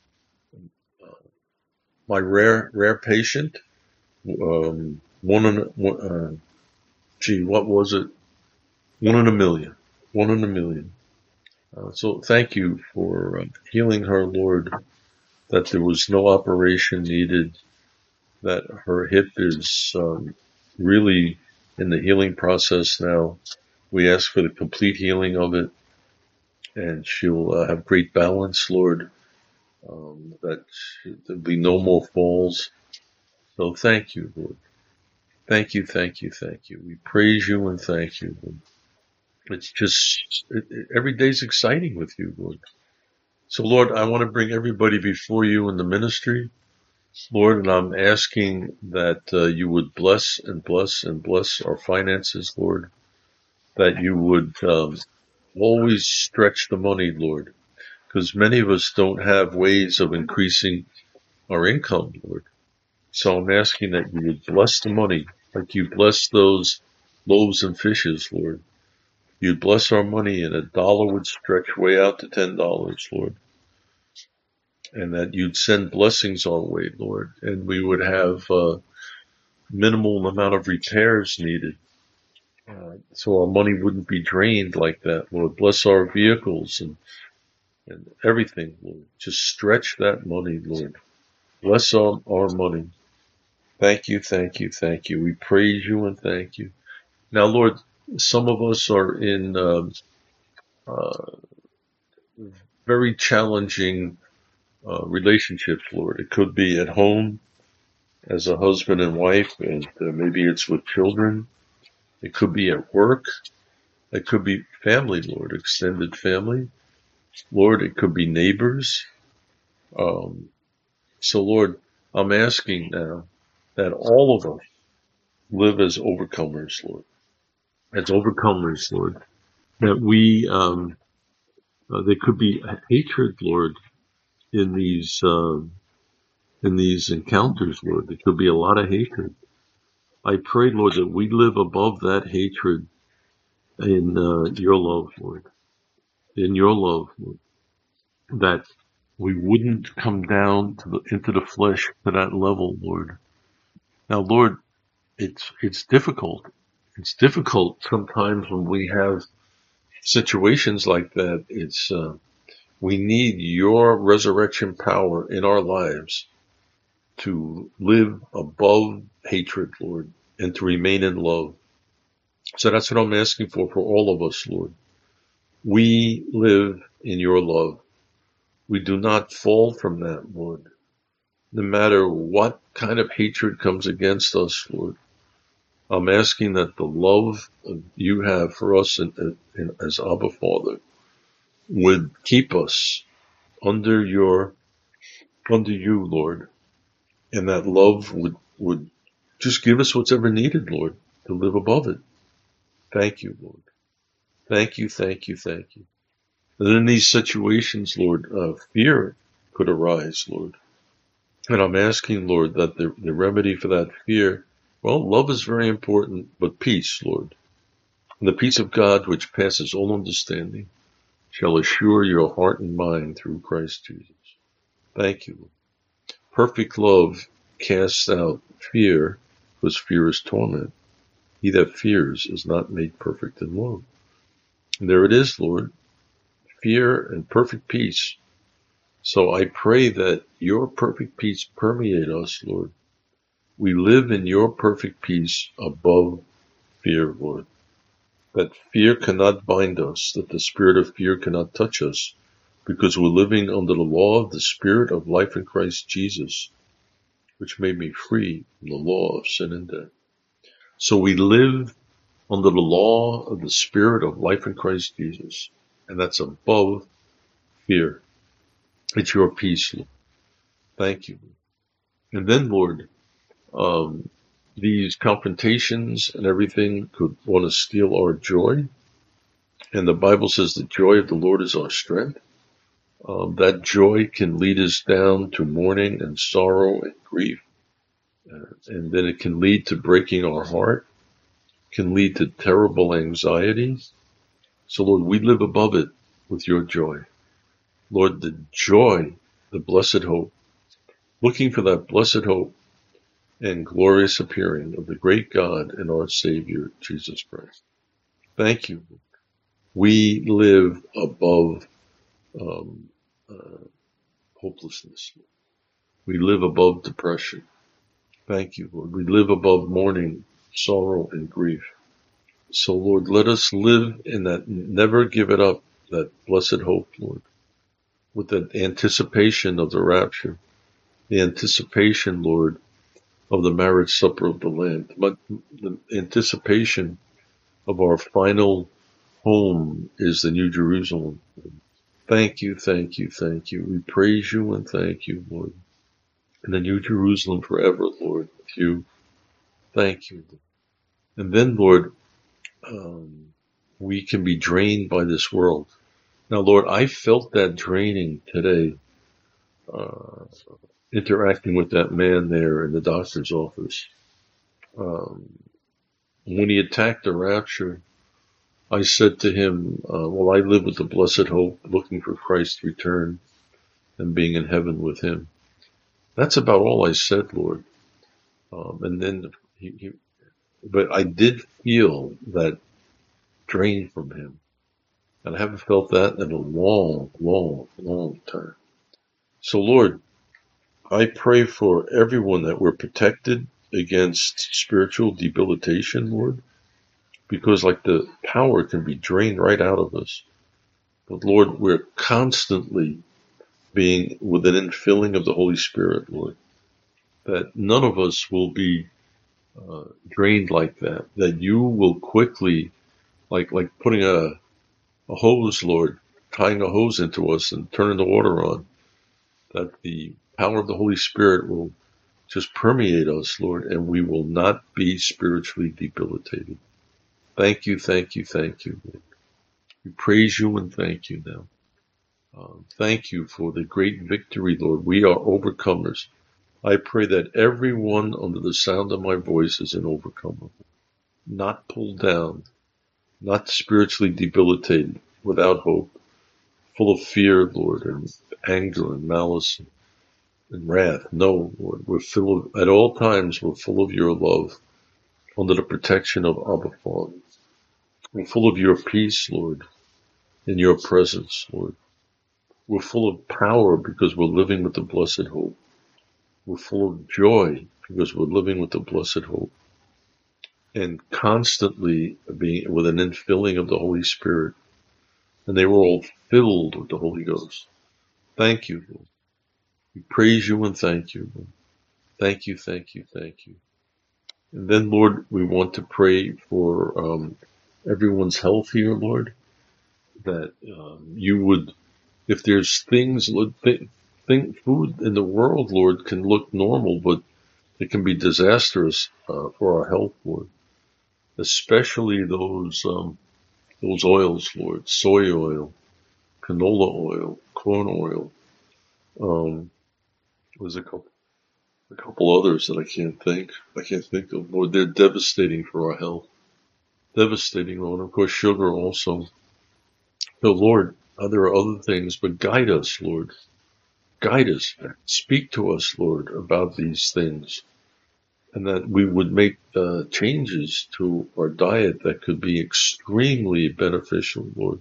uh, my rare, rare patient, um, one in, one, uh, gee, what was it? One in a million. One in a million. Uh, so thank you for uh, healing her, Lord, that there was no operation needed, that her hip is um, really in the healing process now. We ask for the complete healing of it, and she'll uh, have great balance, Lord, um, that there'll be no more falls. So thank you, Lord. Thank you, thank you, thank you. We praise you and thank you, Lord. It's just, it, it, every day's exciting with you, Lord. So, Lord, I want to bring everybody before you in the ministry, Lord, and I'm asking that uh, you would bless and bless and bless our finances, Lord, that you would um, always stretch the money, Lord, because many of us don't have ways of increasing our income, Lord. So I'm asking that you would bless the money like you bless those loaves and fishes, Lord. You'd bless our money and a dollar would stretch way out to ten dollars, Lord. And that you'd send blessings our way, Lord. And we would have a minimal amount of repairs needed. Uh, so our money wouldn't be drained like that, Lord. Bless our vehicles and, and everything, Lord. Just stretch that money, Lord. Bless our, our money. Thank you, thank you, thank you. We praise you and thank you. Now, Lord, some of us are in uh, uh, very challenging uh, relationships, Lord. It could be at home as a husband and wife, and uh, maybe it's with children. It could be at work. It could be family, Lord, extended family. Lord, it could be neighbors. Um, so, Lord, I'm asking now that all of us live as overcomers, Lord. As overcomers, Lord. That we, um, uh, there could be hatred, Lord, in these, um, in these encounters, Lord. There could be a lot of hatred. I pray, Lord, that we live above that hatred in uh, your love, Lord. In your love, Lord. That we wouldn't come down to the, into the flesh to that level, Lord. Now, Lord, it's it's difficult. It's difficult sometimes when we have situations like that. It's uh, we need your resurrection power in our lives to live above hatred, Lord, and to remain in love. So that's what I'm asking for for all of us, Lord. We live in your love. We do not fall from that, Lord. No matter what kind of hatred comes against us, Lord, I'm asking that the love you have for us in, in, as Abba Father would keep us under your, under you, Lord, and that love would, would just give us what's ever needed, Lord, to live above it. Thank you, Lord. Thank you, thank you, thank you. And in these situations, Lord, uh, fear could arise, Lord. And I'm asking, Lord, that the, the remedy for that fear, well, love is very important, but peace, Lord. And the peace of God, which passes all understanding, shall assure your heart and mind through Christ Jesus. Thank you, Lord. Perfect love casts out fear, because fear is torment. He that fears is not made perfect in love. And there it is, Lord. Fear and perfect peace. So I pray that your perfect peace permeate us, Lord. We live in your perfect peace above fear, Lord. That fear cannot bind us, that the spirit of fear cannot touch us, because we're living under the law of the Spirit of life in Christ Jesus, which made me free from the law of sin and death. So we live under the law of the Spirit of life in Christ Jesus, and that's above fear. It's your peace, Lord. Thank you. And then, Lord, um, these confrontations and everything could want to steal our joy. And the Bible says the joy of the Lord is our strength. Um, that joy can lead us down to mourning and sorrow and grief. Uh, and then it can lead to breaking our heart, can lead to terrible anxiety. So, Lord, we live above it with your joy. Lord, the joy, the blessed hope, looking for that blessed hope and glorious appearing of the great God and our Savior, Jesus Christ. Thank you. We live above um, uh, hopelessness. We live above depression. Thank you, Lord. We live above mourning, sorrow, and grief. So, Lord, let us live in that, never give it up, that blessed hope, Lord, with that anticipation of the rapture, the anticipation, Lord, of the marriage supper of the Lamb, but the anticipation of our final home is the New Jerusalem. Thank you, thank you, thank you. We praise you and thank you, Lord. In the New Jerusalem forever, Lord, with you. Thank you. And then, Lord, um, we can be drained by this world. Now, Lord, I felt that draining today, uh, interacting with that man there in the doctor's office. Um, when he attacked the rapture, I said to him, uh, well, I live with the blessed hope, looking for Christ's return and being in heaven with him. That's about all I said, Lord. Um, and then he, he, but I did feel that drain from him. And I haven't felt that in a long, long, long time. So, Lord, I pray for everyone that we're protected against spiritual debilitation, Lord, because like the power can be drained right out of us. But Lord, we're constantly being with an infilling of the Holy Spirit, Lord, that none of us will be uh, drained like that, that you will quickly, like like putting a, a hose, Lord, tying a hose into us and turning the water on, that the power of the Holy Spirit will just permeate us, Lord, and we will not be spiritually debilitated. Thank you, thank you, thank you, Lord. We praise you and thank you now. Um, thank you for the great victory, Lord. We are overcomers. I pray that everyone under the sound of my voice is an overcomer, not pulled down, not spiritually debilitated, without hope, full of fear, Lord, and anger and malice and wrath. No, Lord, we're full of, at all times, we're full of your love, under the protection of Abba Father. We're full of your peace, Lord, in your presence, Lord. We're full of power because we're living with the blessed hope. We're full of joy because we're living with the blessed hope. And constantly being with an infilling of the Holy Spirit. And they were all filled with the Holy Ghost. Thank you, Lord. We praise you and thank you, Lord. Thank you, thank you, thank you. And then, Lord, we want to pray for um, everyone's health here, Lord, that um, you would, if there's things, th- think food in the world, Lord, can look normal, but it can be disastrous uh, for our health, Lord, especially those um, those oils, Lord, soy oil, canola oil, corn oil. Um, there's a couple, a couple others that I can't think, I can't think of, Lord. They're devastating for our health, devastating, Lord. Of course, sugar also. So, Lord, uh, there are other things, but guide us, Lord. Guide us. Speak to us, Lord, about these things. And that we would make uh, changes to our diet that could be extremely beneficial, Lord.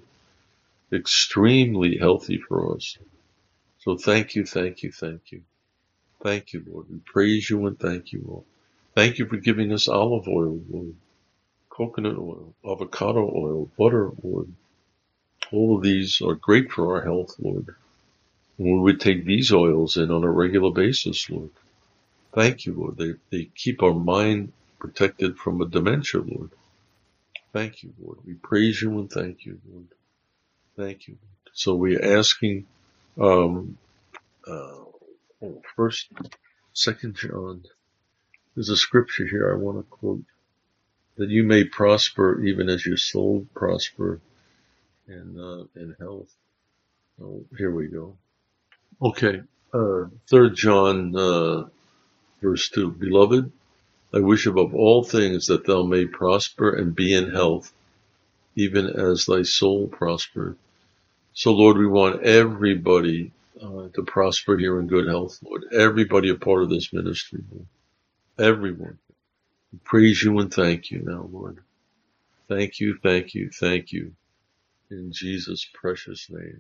Extremely healthy for us. So thank you, thank you, thank you. Thank you, Lord. We praise you and thank you, Lord. Thank you for giving us olive oil, Lord. Coconut oil, avocado oil, butter, Lord. All of these are great for our health, Lord. And we would take these oils in on a regular basis, Lord. Thank you, Lord. They, they keep our mind protected from a dementia, Lord. Thank you, Lord. We praise you and thank you, Lord. Thank you. So we are asking, um, uh, oh, first, second John. There's a scripture here I want to quote. That you may prosper even as your soul prosper in, uh, in health. Oh, here we go. Okay. Uh, third John, uh, verse two. Beloved, I wish above all things that thou may prosper and be in health, even as thy soul prosper. So, Lord, we want everybody uh, to prosper here in good health, Lord. Everybody a part of this ministry, Lord. Everyone. We praise you and thank you now, Lord. Thank you, thank you, thank you. In Jesus' precious name.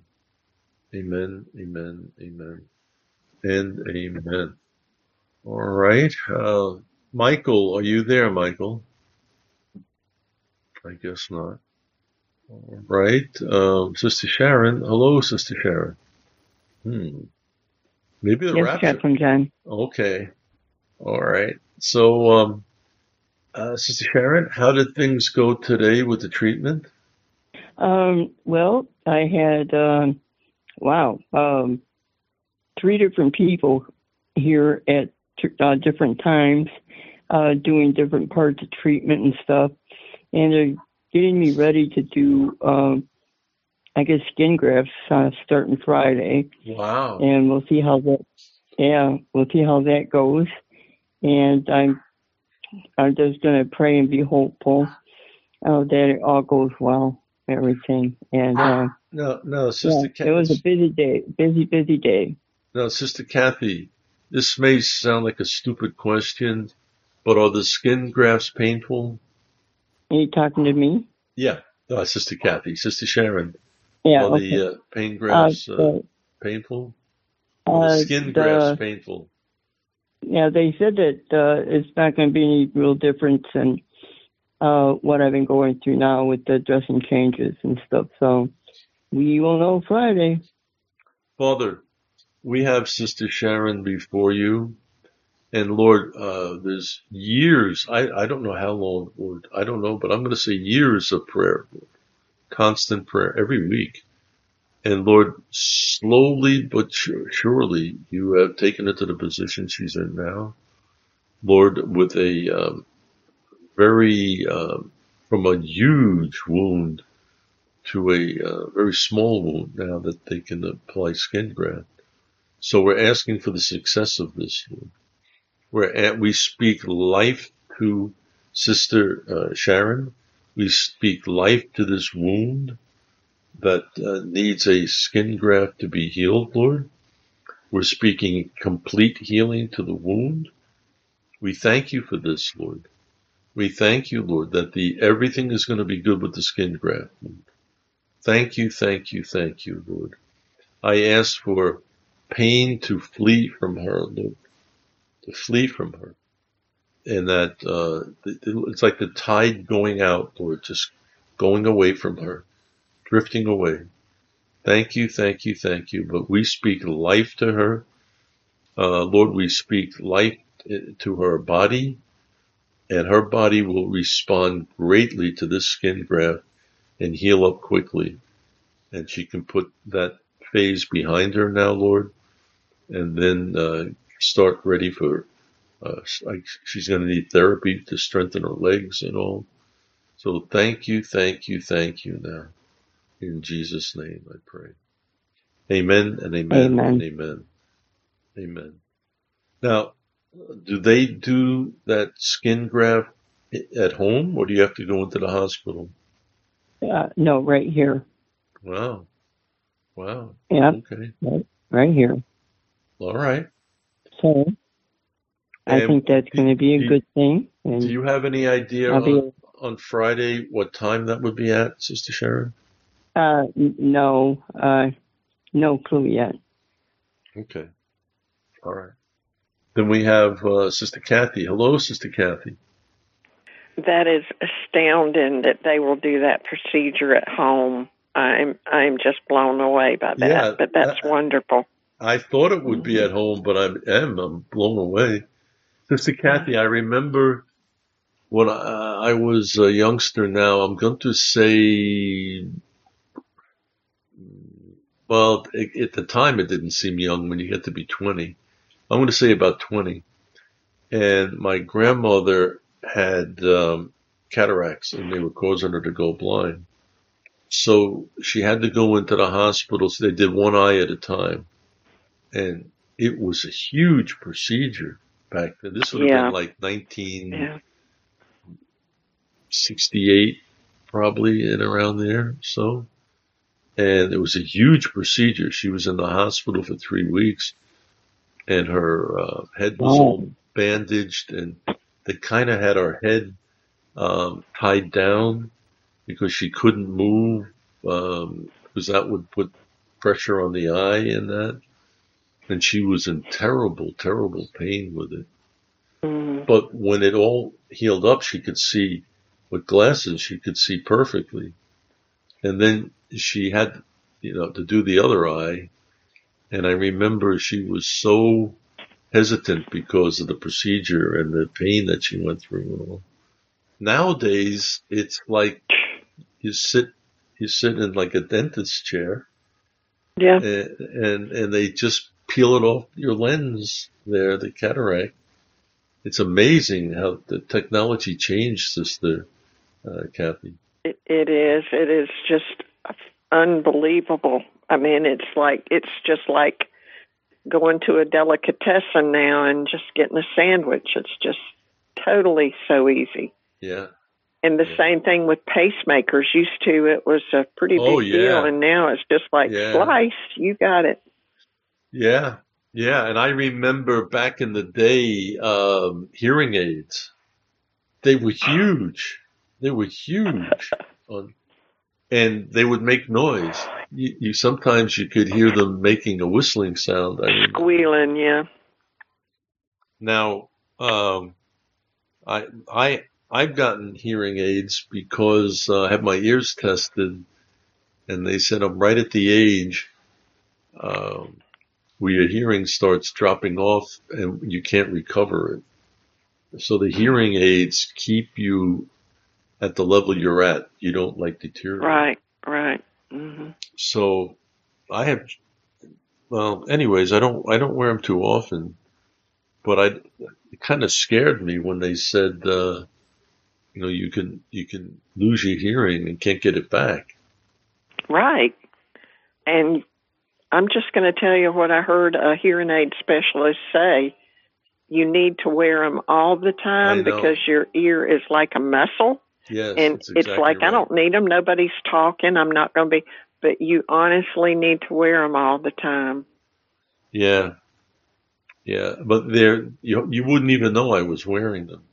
Amen, amen, amen, and amen. All right. Uh, Michael, are you there, Michael? I guess not. All right. Um, Sister Sharon. Hello, Sister Sharon. Hmm. Maybe the Yes, rapture. Chaplain John. Okay. All right. So, um, uh, Sister Sharon, how did things go today with the treatment? Um, well, I had, um, wow, um, three different people here at uh, different times uh, doing different parts of treatment and stuff. And they're getting me ready to do, um, I guess, skin grafts uh, starting Friday. Wow. And we'll see how that, yeah, we'll see how that goes. And I'm, I'm just going to pray and be hopeful uh, that it all goes well, everything. And uh, No, no, Sister yeah, it was a busy day, busy, busy day. No, Sister Kathy, this may sound like a stupid question, but are the skin grafts painful? Are you talking to me? Yeah, uh, Sister Kathy, Sister Sharon. Yeah, Are okay. the uh, pain grafts uh, uh, painful? Are uh, the skin the, grafts painful? Yeah, they said that uh, it's not going to be any real difference in uh, what I've been going through now with the dressing changes and stuff. So we will know Friday. Father, we have Sister Sharon before you. And Lord, uh, there's years, I, I don't know how long, Lord, I don't know, but I'm going to say years of prayer, Lord, constant prayer every week. And Lord, slowly but surely, you have taken her to the position she's in now. Lord, with a um, very, um, from a huge wound to a uh, very small wound now that they can apply skin graft. So we're asking for the success of this, Lord. We're at, we speak life to Sister uh, Sharon. We speak life to this wound that uh, needs a skin graft to be healed, Lord. We're speaking complete healing to the wound. We thank you for this, Lord. We thank you, Lord, that the everything is going to be good with the skin graft. Thank you, thank you, thank you, Lord. I ask for pain to flee from her, Lord, to flee from her. And that uh, it's like the tide going out, Lord, just going away from her, drifting away. Thank you, thank you, thank you. But we speak life to her. Uh, Lord, we speak life to her body, and her body will respond greatly to this skin graft and heal up quickly. And she can put that phase behind her now, Lord, and then uh, start ready for, uh, like she's going to need therapy to strengthen her legs and all. So thank you, thank you, thank you now. In Jesus' name I pray. Amen and amen, Amen. and amen. Amen. Now, do they do that skin graft at home, or do you have to go into the hospital? Uh, no, right here. Wow. Wow. Yeah, Okay. right, right here. All right. So I And think that's do, going to be a do, good thing. do And you have any idea I'll be, on, on Friday what time that would be at, Sister Sharon? uh, n- no, uh, no clue yet. Okay. All right. Then we have uh, Sister Kathy. Hello, Sister Kathy. That is astounding that they will do that procedure at home. I'm I'm just blown away by that. Yeah, But that's I, wonderful. I thought it would be Mm-hmm. at home, but I am I'm blown away. Sister Kathy, I remember when I, I was a youngster. Now I'm going to say, well, it, at the time it didn't seem young when you get to be twenty. I'm going to say about twenty. And my grandmother had um, cataracts, and they were causing her to go blind. So she had to go into the hospital. So they did one eye at a time. And it was a huge procedure back then. This would have Yeah. been like nineteen sixty-eight, Yeah. probably, and around there. So, and it was a huge procedure. She was in the hospital for three weeks, and her uh, head was Wow. all bandaged, and they kind of had her head um, tied down because she couldn't move, um, because that would put pressure on the eye and that. And she was in terrible, terrible pain with it. Mm. But when it all healed up, she could see with glasses, she could see perfectly. And then she had, you know, to do the other eye. And I remember she was so hesitant because of the procedure and the pain that she went through and all. Nowadays, it's like you sit, you sit in like a dentist's chair. Yeah. And, and, and they just peel it off your lens there, the cataract. It's amazing how the technology changed, Sister uh, Kathy. It, it is. It is just unbelievable. I mean, it's like it's just like going to a delicatessen now and just getting a sandwich. It's just totally so easy. Yeah. And the yeah. same thing with pacemakers. Used to, it was a pretty oh, big yeah. deal, and now it's just like yeah. slice. You got it. Yeah. Yeah. And I remember back in the day, um, hearing aids. They were huge. They were huge. on, and they would make noise. You, you sometimes you could hear them making a whistling sound. I remember. Squealing, yeah. Now, um, I, I, I've gotten hearing aids because uh, I have my ears tested, and they said I'm right at the age um, where your hearing starts dropping off and you can't recover it. So the hearing aids keep you at the level you're at. You don't like deteriorate. Right, right. Mm-hmm. So I have, well, anyways, I don't, I don't wear them too often. but I, it kind of scared me when they said, uh, you know, you can, you can lose your hearing and can't get it back. Right. And I'm just going to tell you what I heard a hearing aid specialist say. You need to wear them all the time because your ear is like a muscle. Yes, and exactly it's like, right. I don't need them. Nobody's talking. I'm not going to be, but you honestly need to wear them all the time. Yeah. Yeah. But they're, you, you wouldn't even know I was wearing them.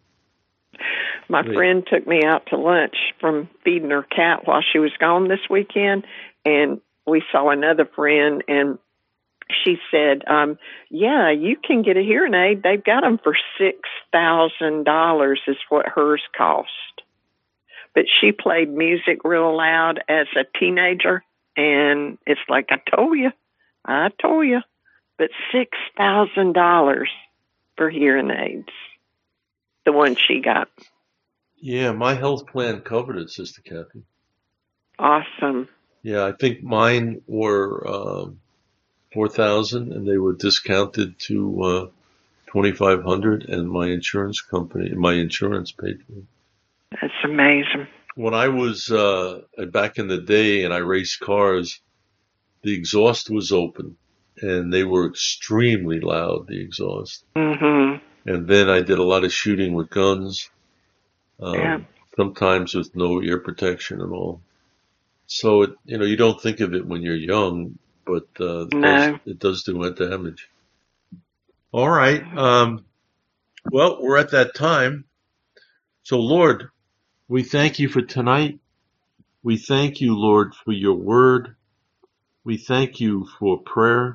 My Wait. friend took me out to lunch from feeding her cat while she was gone this weekend, and we saw another friend, and she said, um, yeah, you can get a hearing aid. They've got them for six thousand dollars is what hers cost. But she played music real loud as a teenager, and it's like, I told you, I told you. But six thousand dollars for hearing aids, the one she got. Yeah, my health plan covered it, Sister Kathy. Awesome. Yeah, I think mine were um, four thousand, and they were discounted to uh, twenty-five hundred, and my insurance company, my insurance paid for it. That's amazing. When I was uh, back in the day and I raced cars, the exhaust was open, and they were extremely loud, the exhaust. Mm-hmm. And then I did a lot of shooting with guns, um, Yeah. sometimes with no ear protection at all. So, it, you know, you don't think of it when you're young, but uh, it, No. does, it does do damage. All right. Um, well, we're at that time. So, Lord, we thank you for tonight. We thank you, Lord, for your word. We thank you for prayer.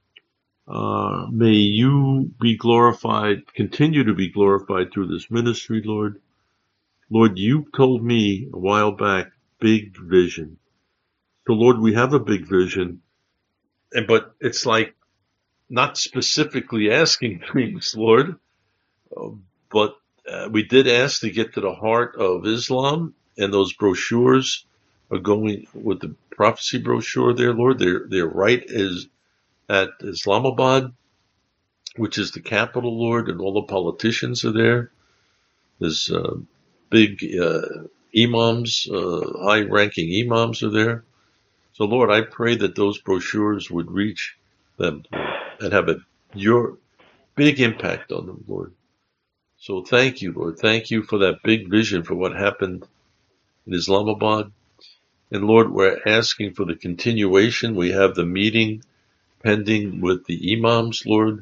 Uh, may you be glorified, continue to be glorified through this ministry, Lord. Lord, you told me a while back, big vision. So, Lord, we have a big vision, and but it's like not specifically asking things, Lord, uh, but uh, we did ask to get to the heart of Islam, and those brochures are going with the prophecy brochure there, Lord. They're, they're right as at Islamabad, which is the capital, Lord, and all the politicians are there. There's uh, big uh, imams, uh, high-ranking imams are there. So, Lord, I pray that those brochures would reach them, Lord, and have a your big impact on them, Lord. So thank you, Lord. Thank you for that big vision for what happened in Islamabad. And, Lord, we're asking for the continuation. We have the meeting pending with the imams, Lord.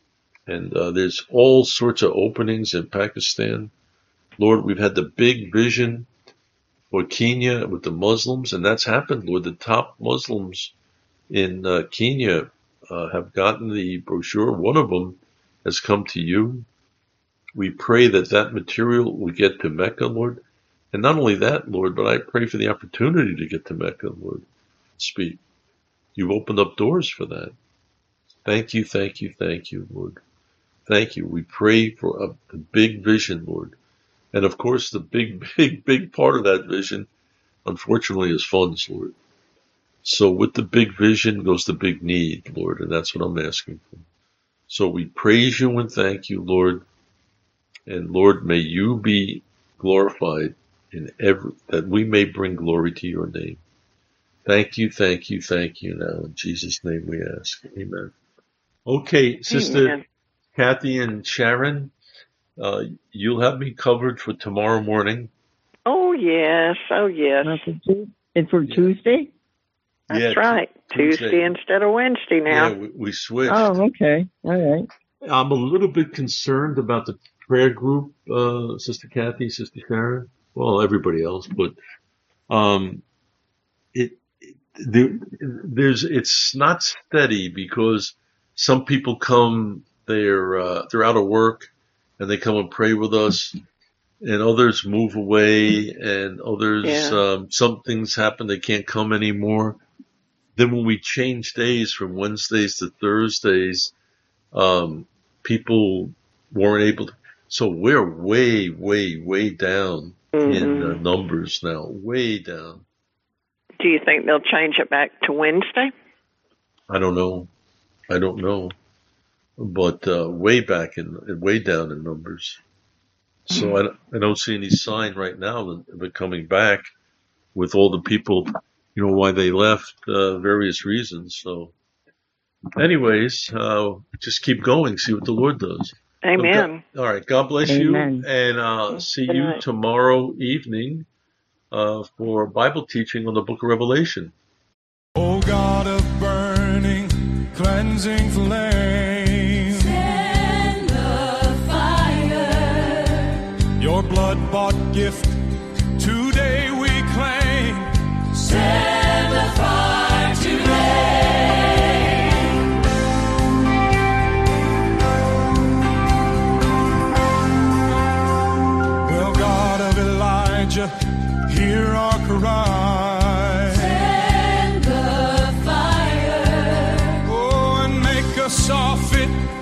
And uh, there's all sorts of openings in Pakistan. Lord, we've had the big vision for Kenya with the Muslims, and that's happened, Lord. The top Muslims in uh, Kenya uh, have gotten the brochure. One of them has come to you. We pray that that material will get to Mecca, Lord. And not only that, Lord, but I pray for the opportunity to get to Mecca, Lord. Speak. You've opened up doors for that. Thank you, thank you, thank you, Lord. Thank you. We pray for a, a big vision, Lord. And of course, the big, big, big part of that vision, unfortunately, is funds, Lord. So with the big vision goes the big need, Lord, and that's what I'm asking for. So we praise you and thank you, Lord. And Lord, may you be glorified in every, that we may bring glory to your name. Thank you, thank you, thank you now. In Jesus' name we ask. Amen. Okay, Sister Amen. Kathy and Sharon, uh, you'll have me covered for tomorrow morning. Oh, yes. Oh, yes. And for Yeah. Tuesday? That's Yeah, right. Tuesday. Tuesday instead of Wednesday now. Yeah, we, we switched. Oh, okay. All right. I'm a little bit concerned about the prayer group, uh, Sister Kathy, Sister Sharon. Well, everybody else, but um, it, it there, there's it's not steady because some people come, they're uh, they're out of work and they come and pray with us, and others move away, and others Yeah. um, some things happen, they can't come anymore. Then when we change days from Wednesdays to Thursdays, um, people weren't able to. So we're way, way, way down Mm-hmm. in uh, numbers now, way down. Do you think they'll change it back to Wednesday? I don't know. I don't know. but uh, way back in, way down in numbers. So I, I don't see any sign right now of it coming back with all the people, you know, why they left, uh, various reasons. So anyways, uh, just keep going, see what the Lord does. Amen. God, all right. God bless Amen. you, and uh, see Good you night. tomorrow evening uh, for Bible teaching on the book of Revelation. O God of burning, cleansing flame, Send the fire. your blood-bought gift today we claim. Send the fire today. Well, God of Elijah, hear our cry. Send the fire. Oh, and make us all fit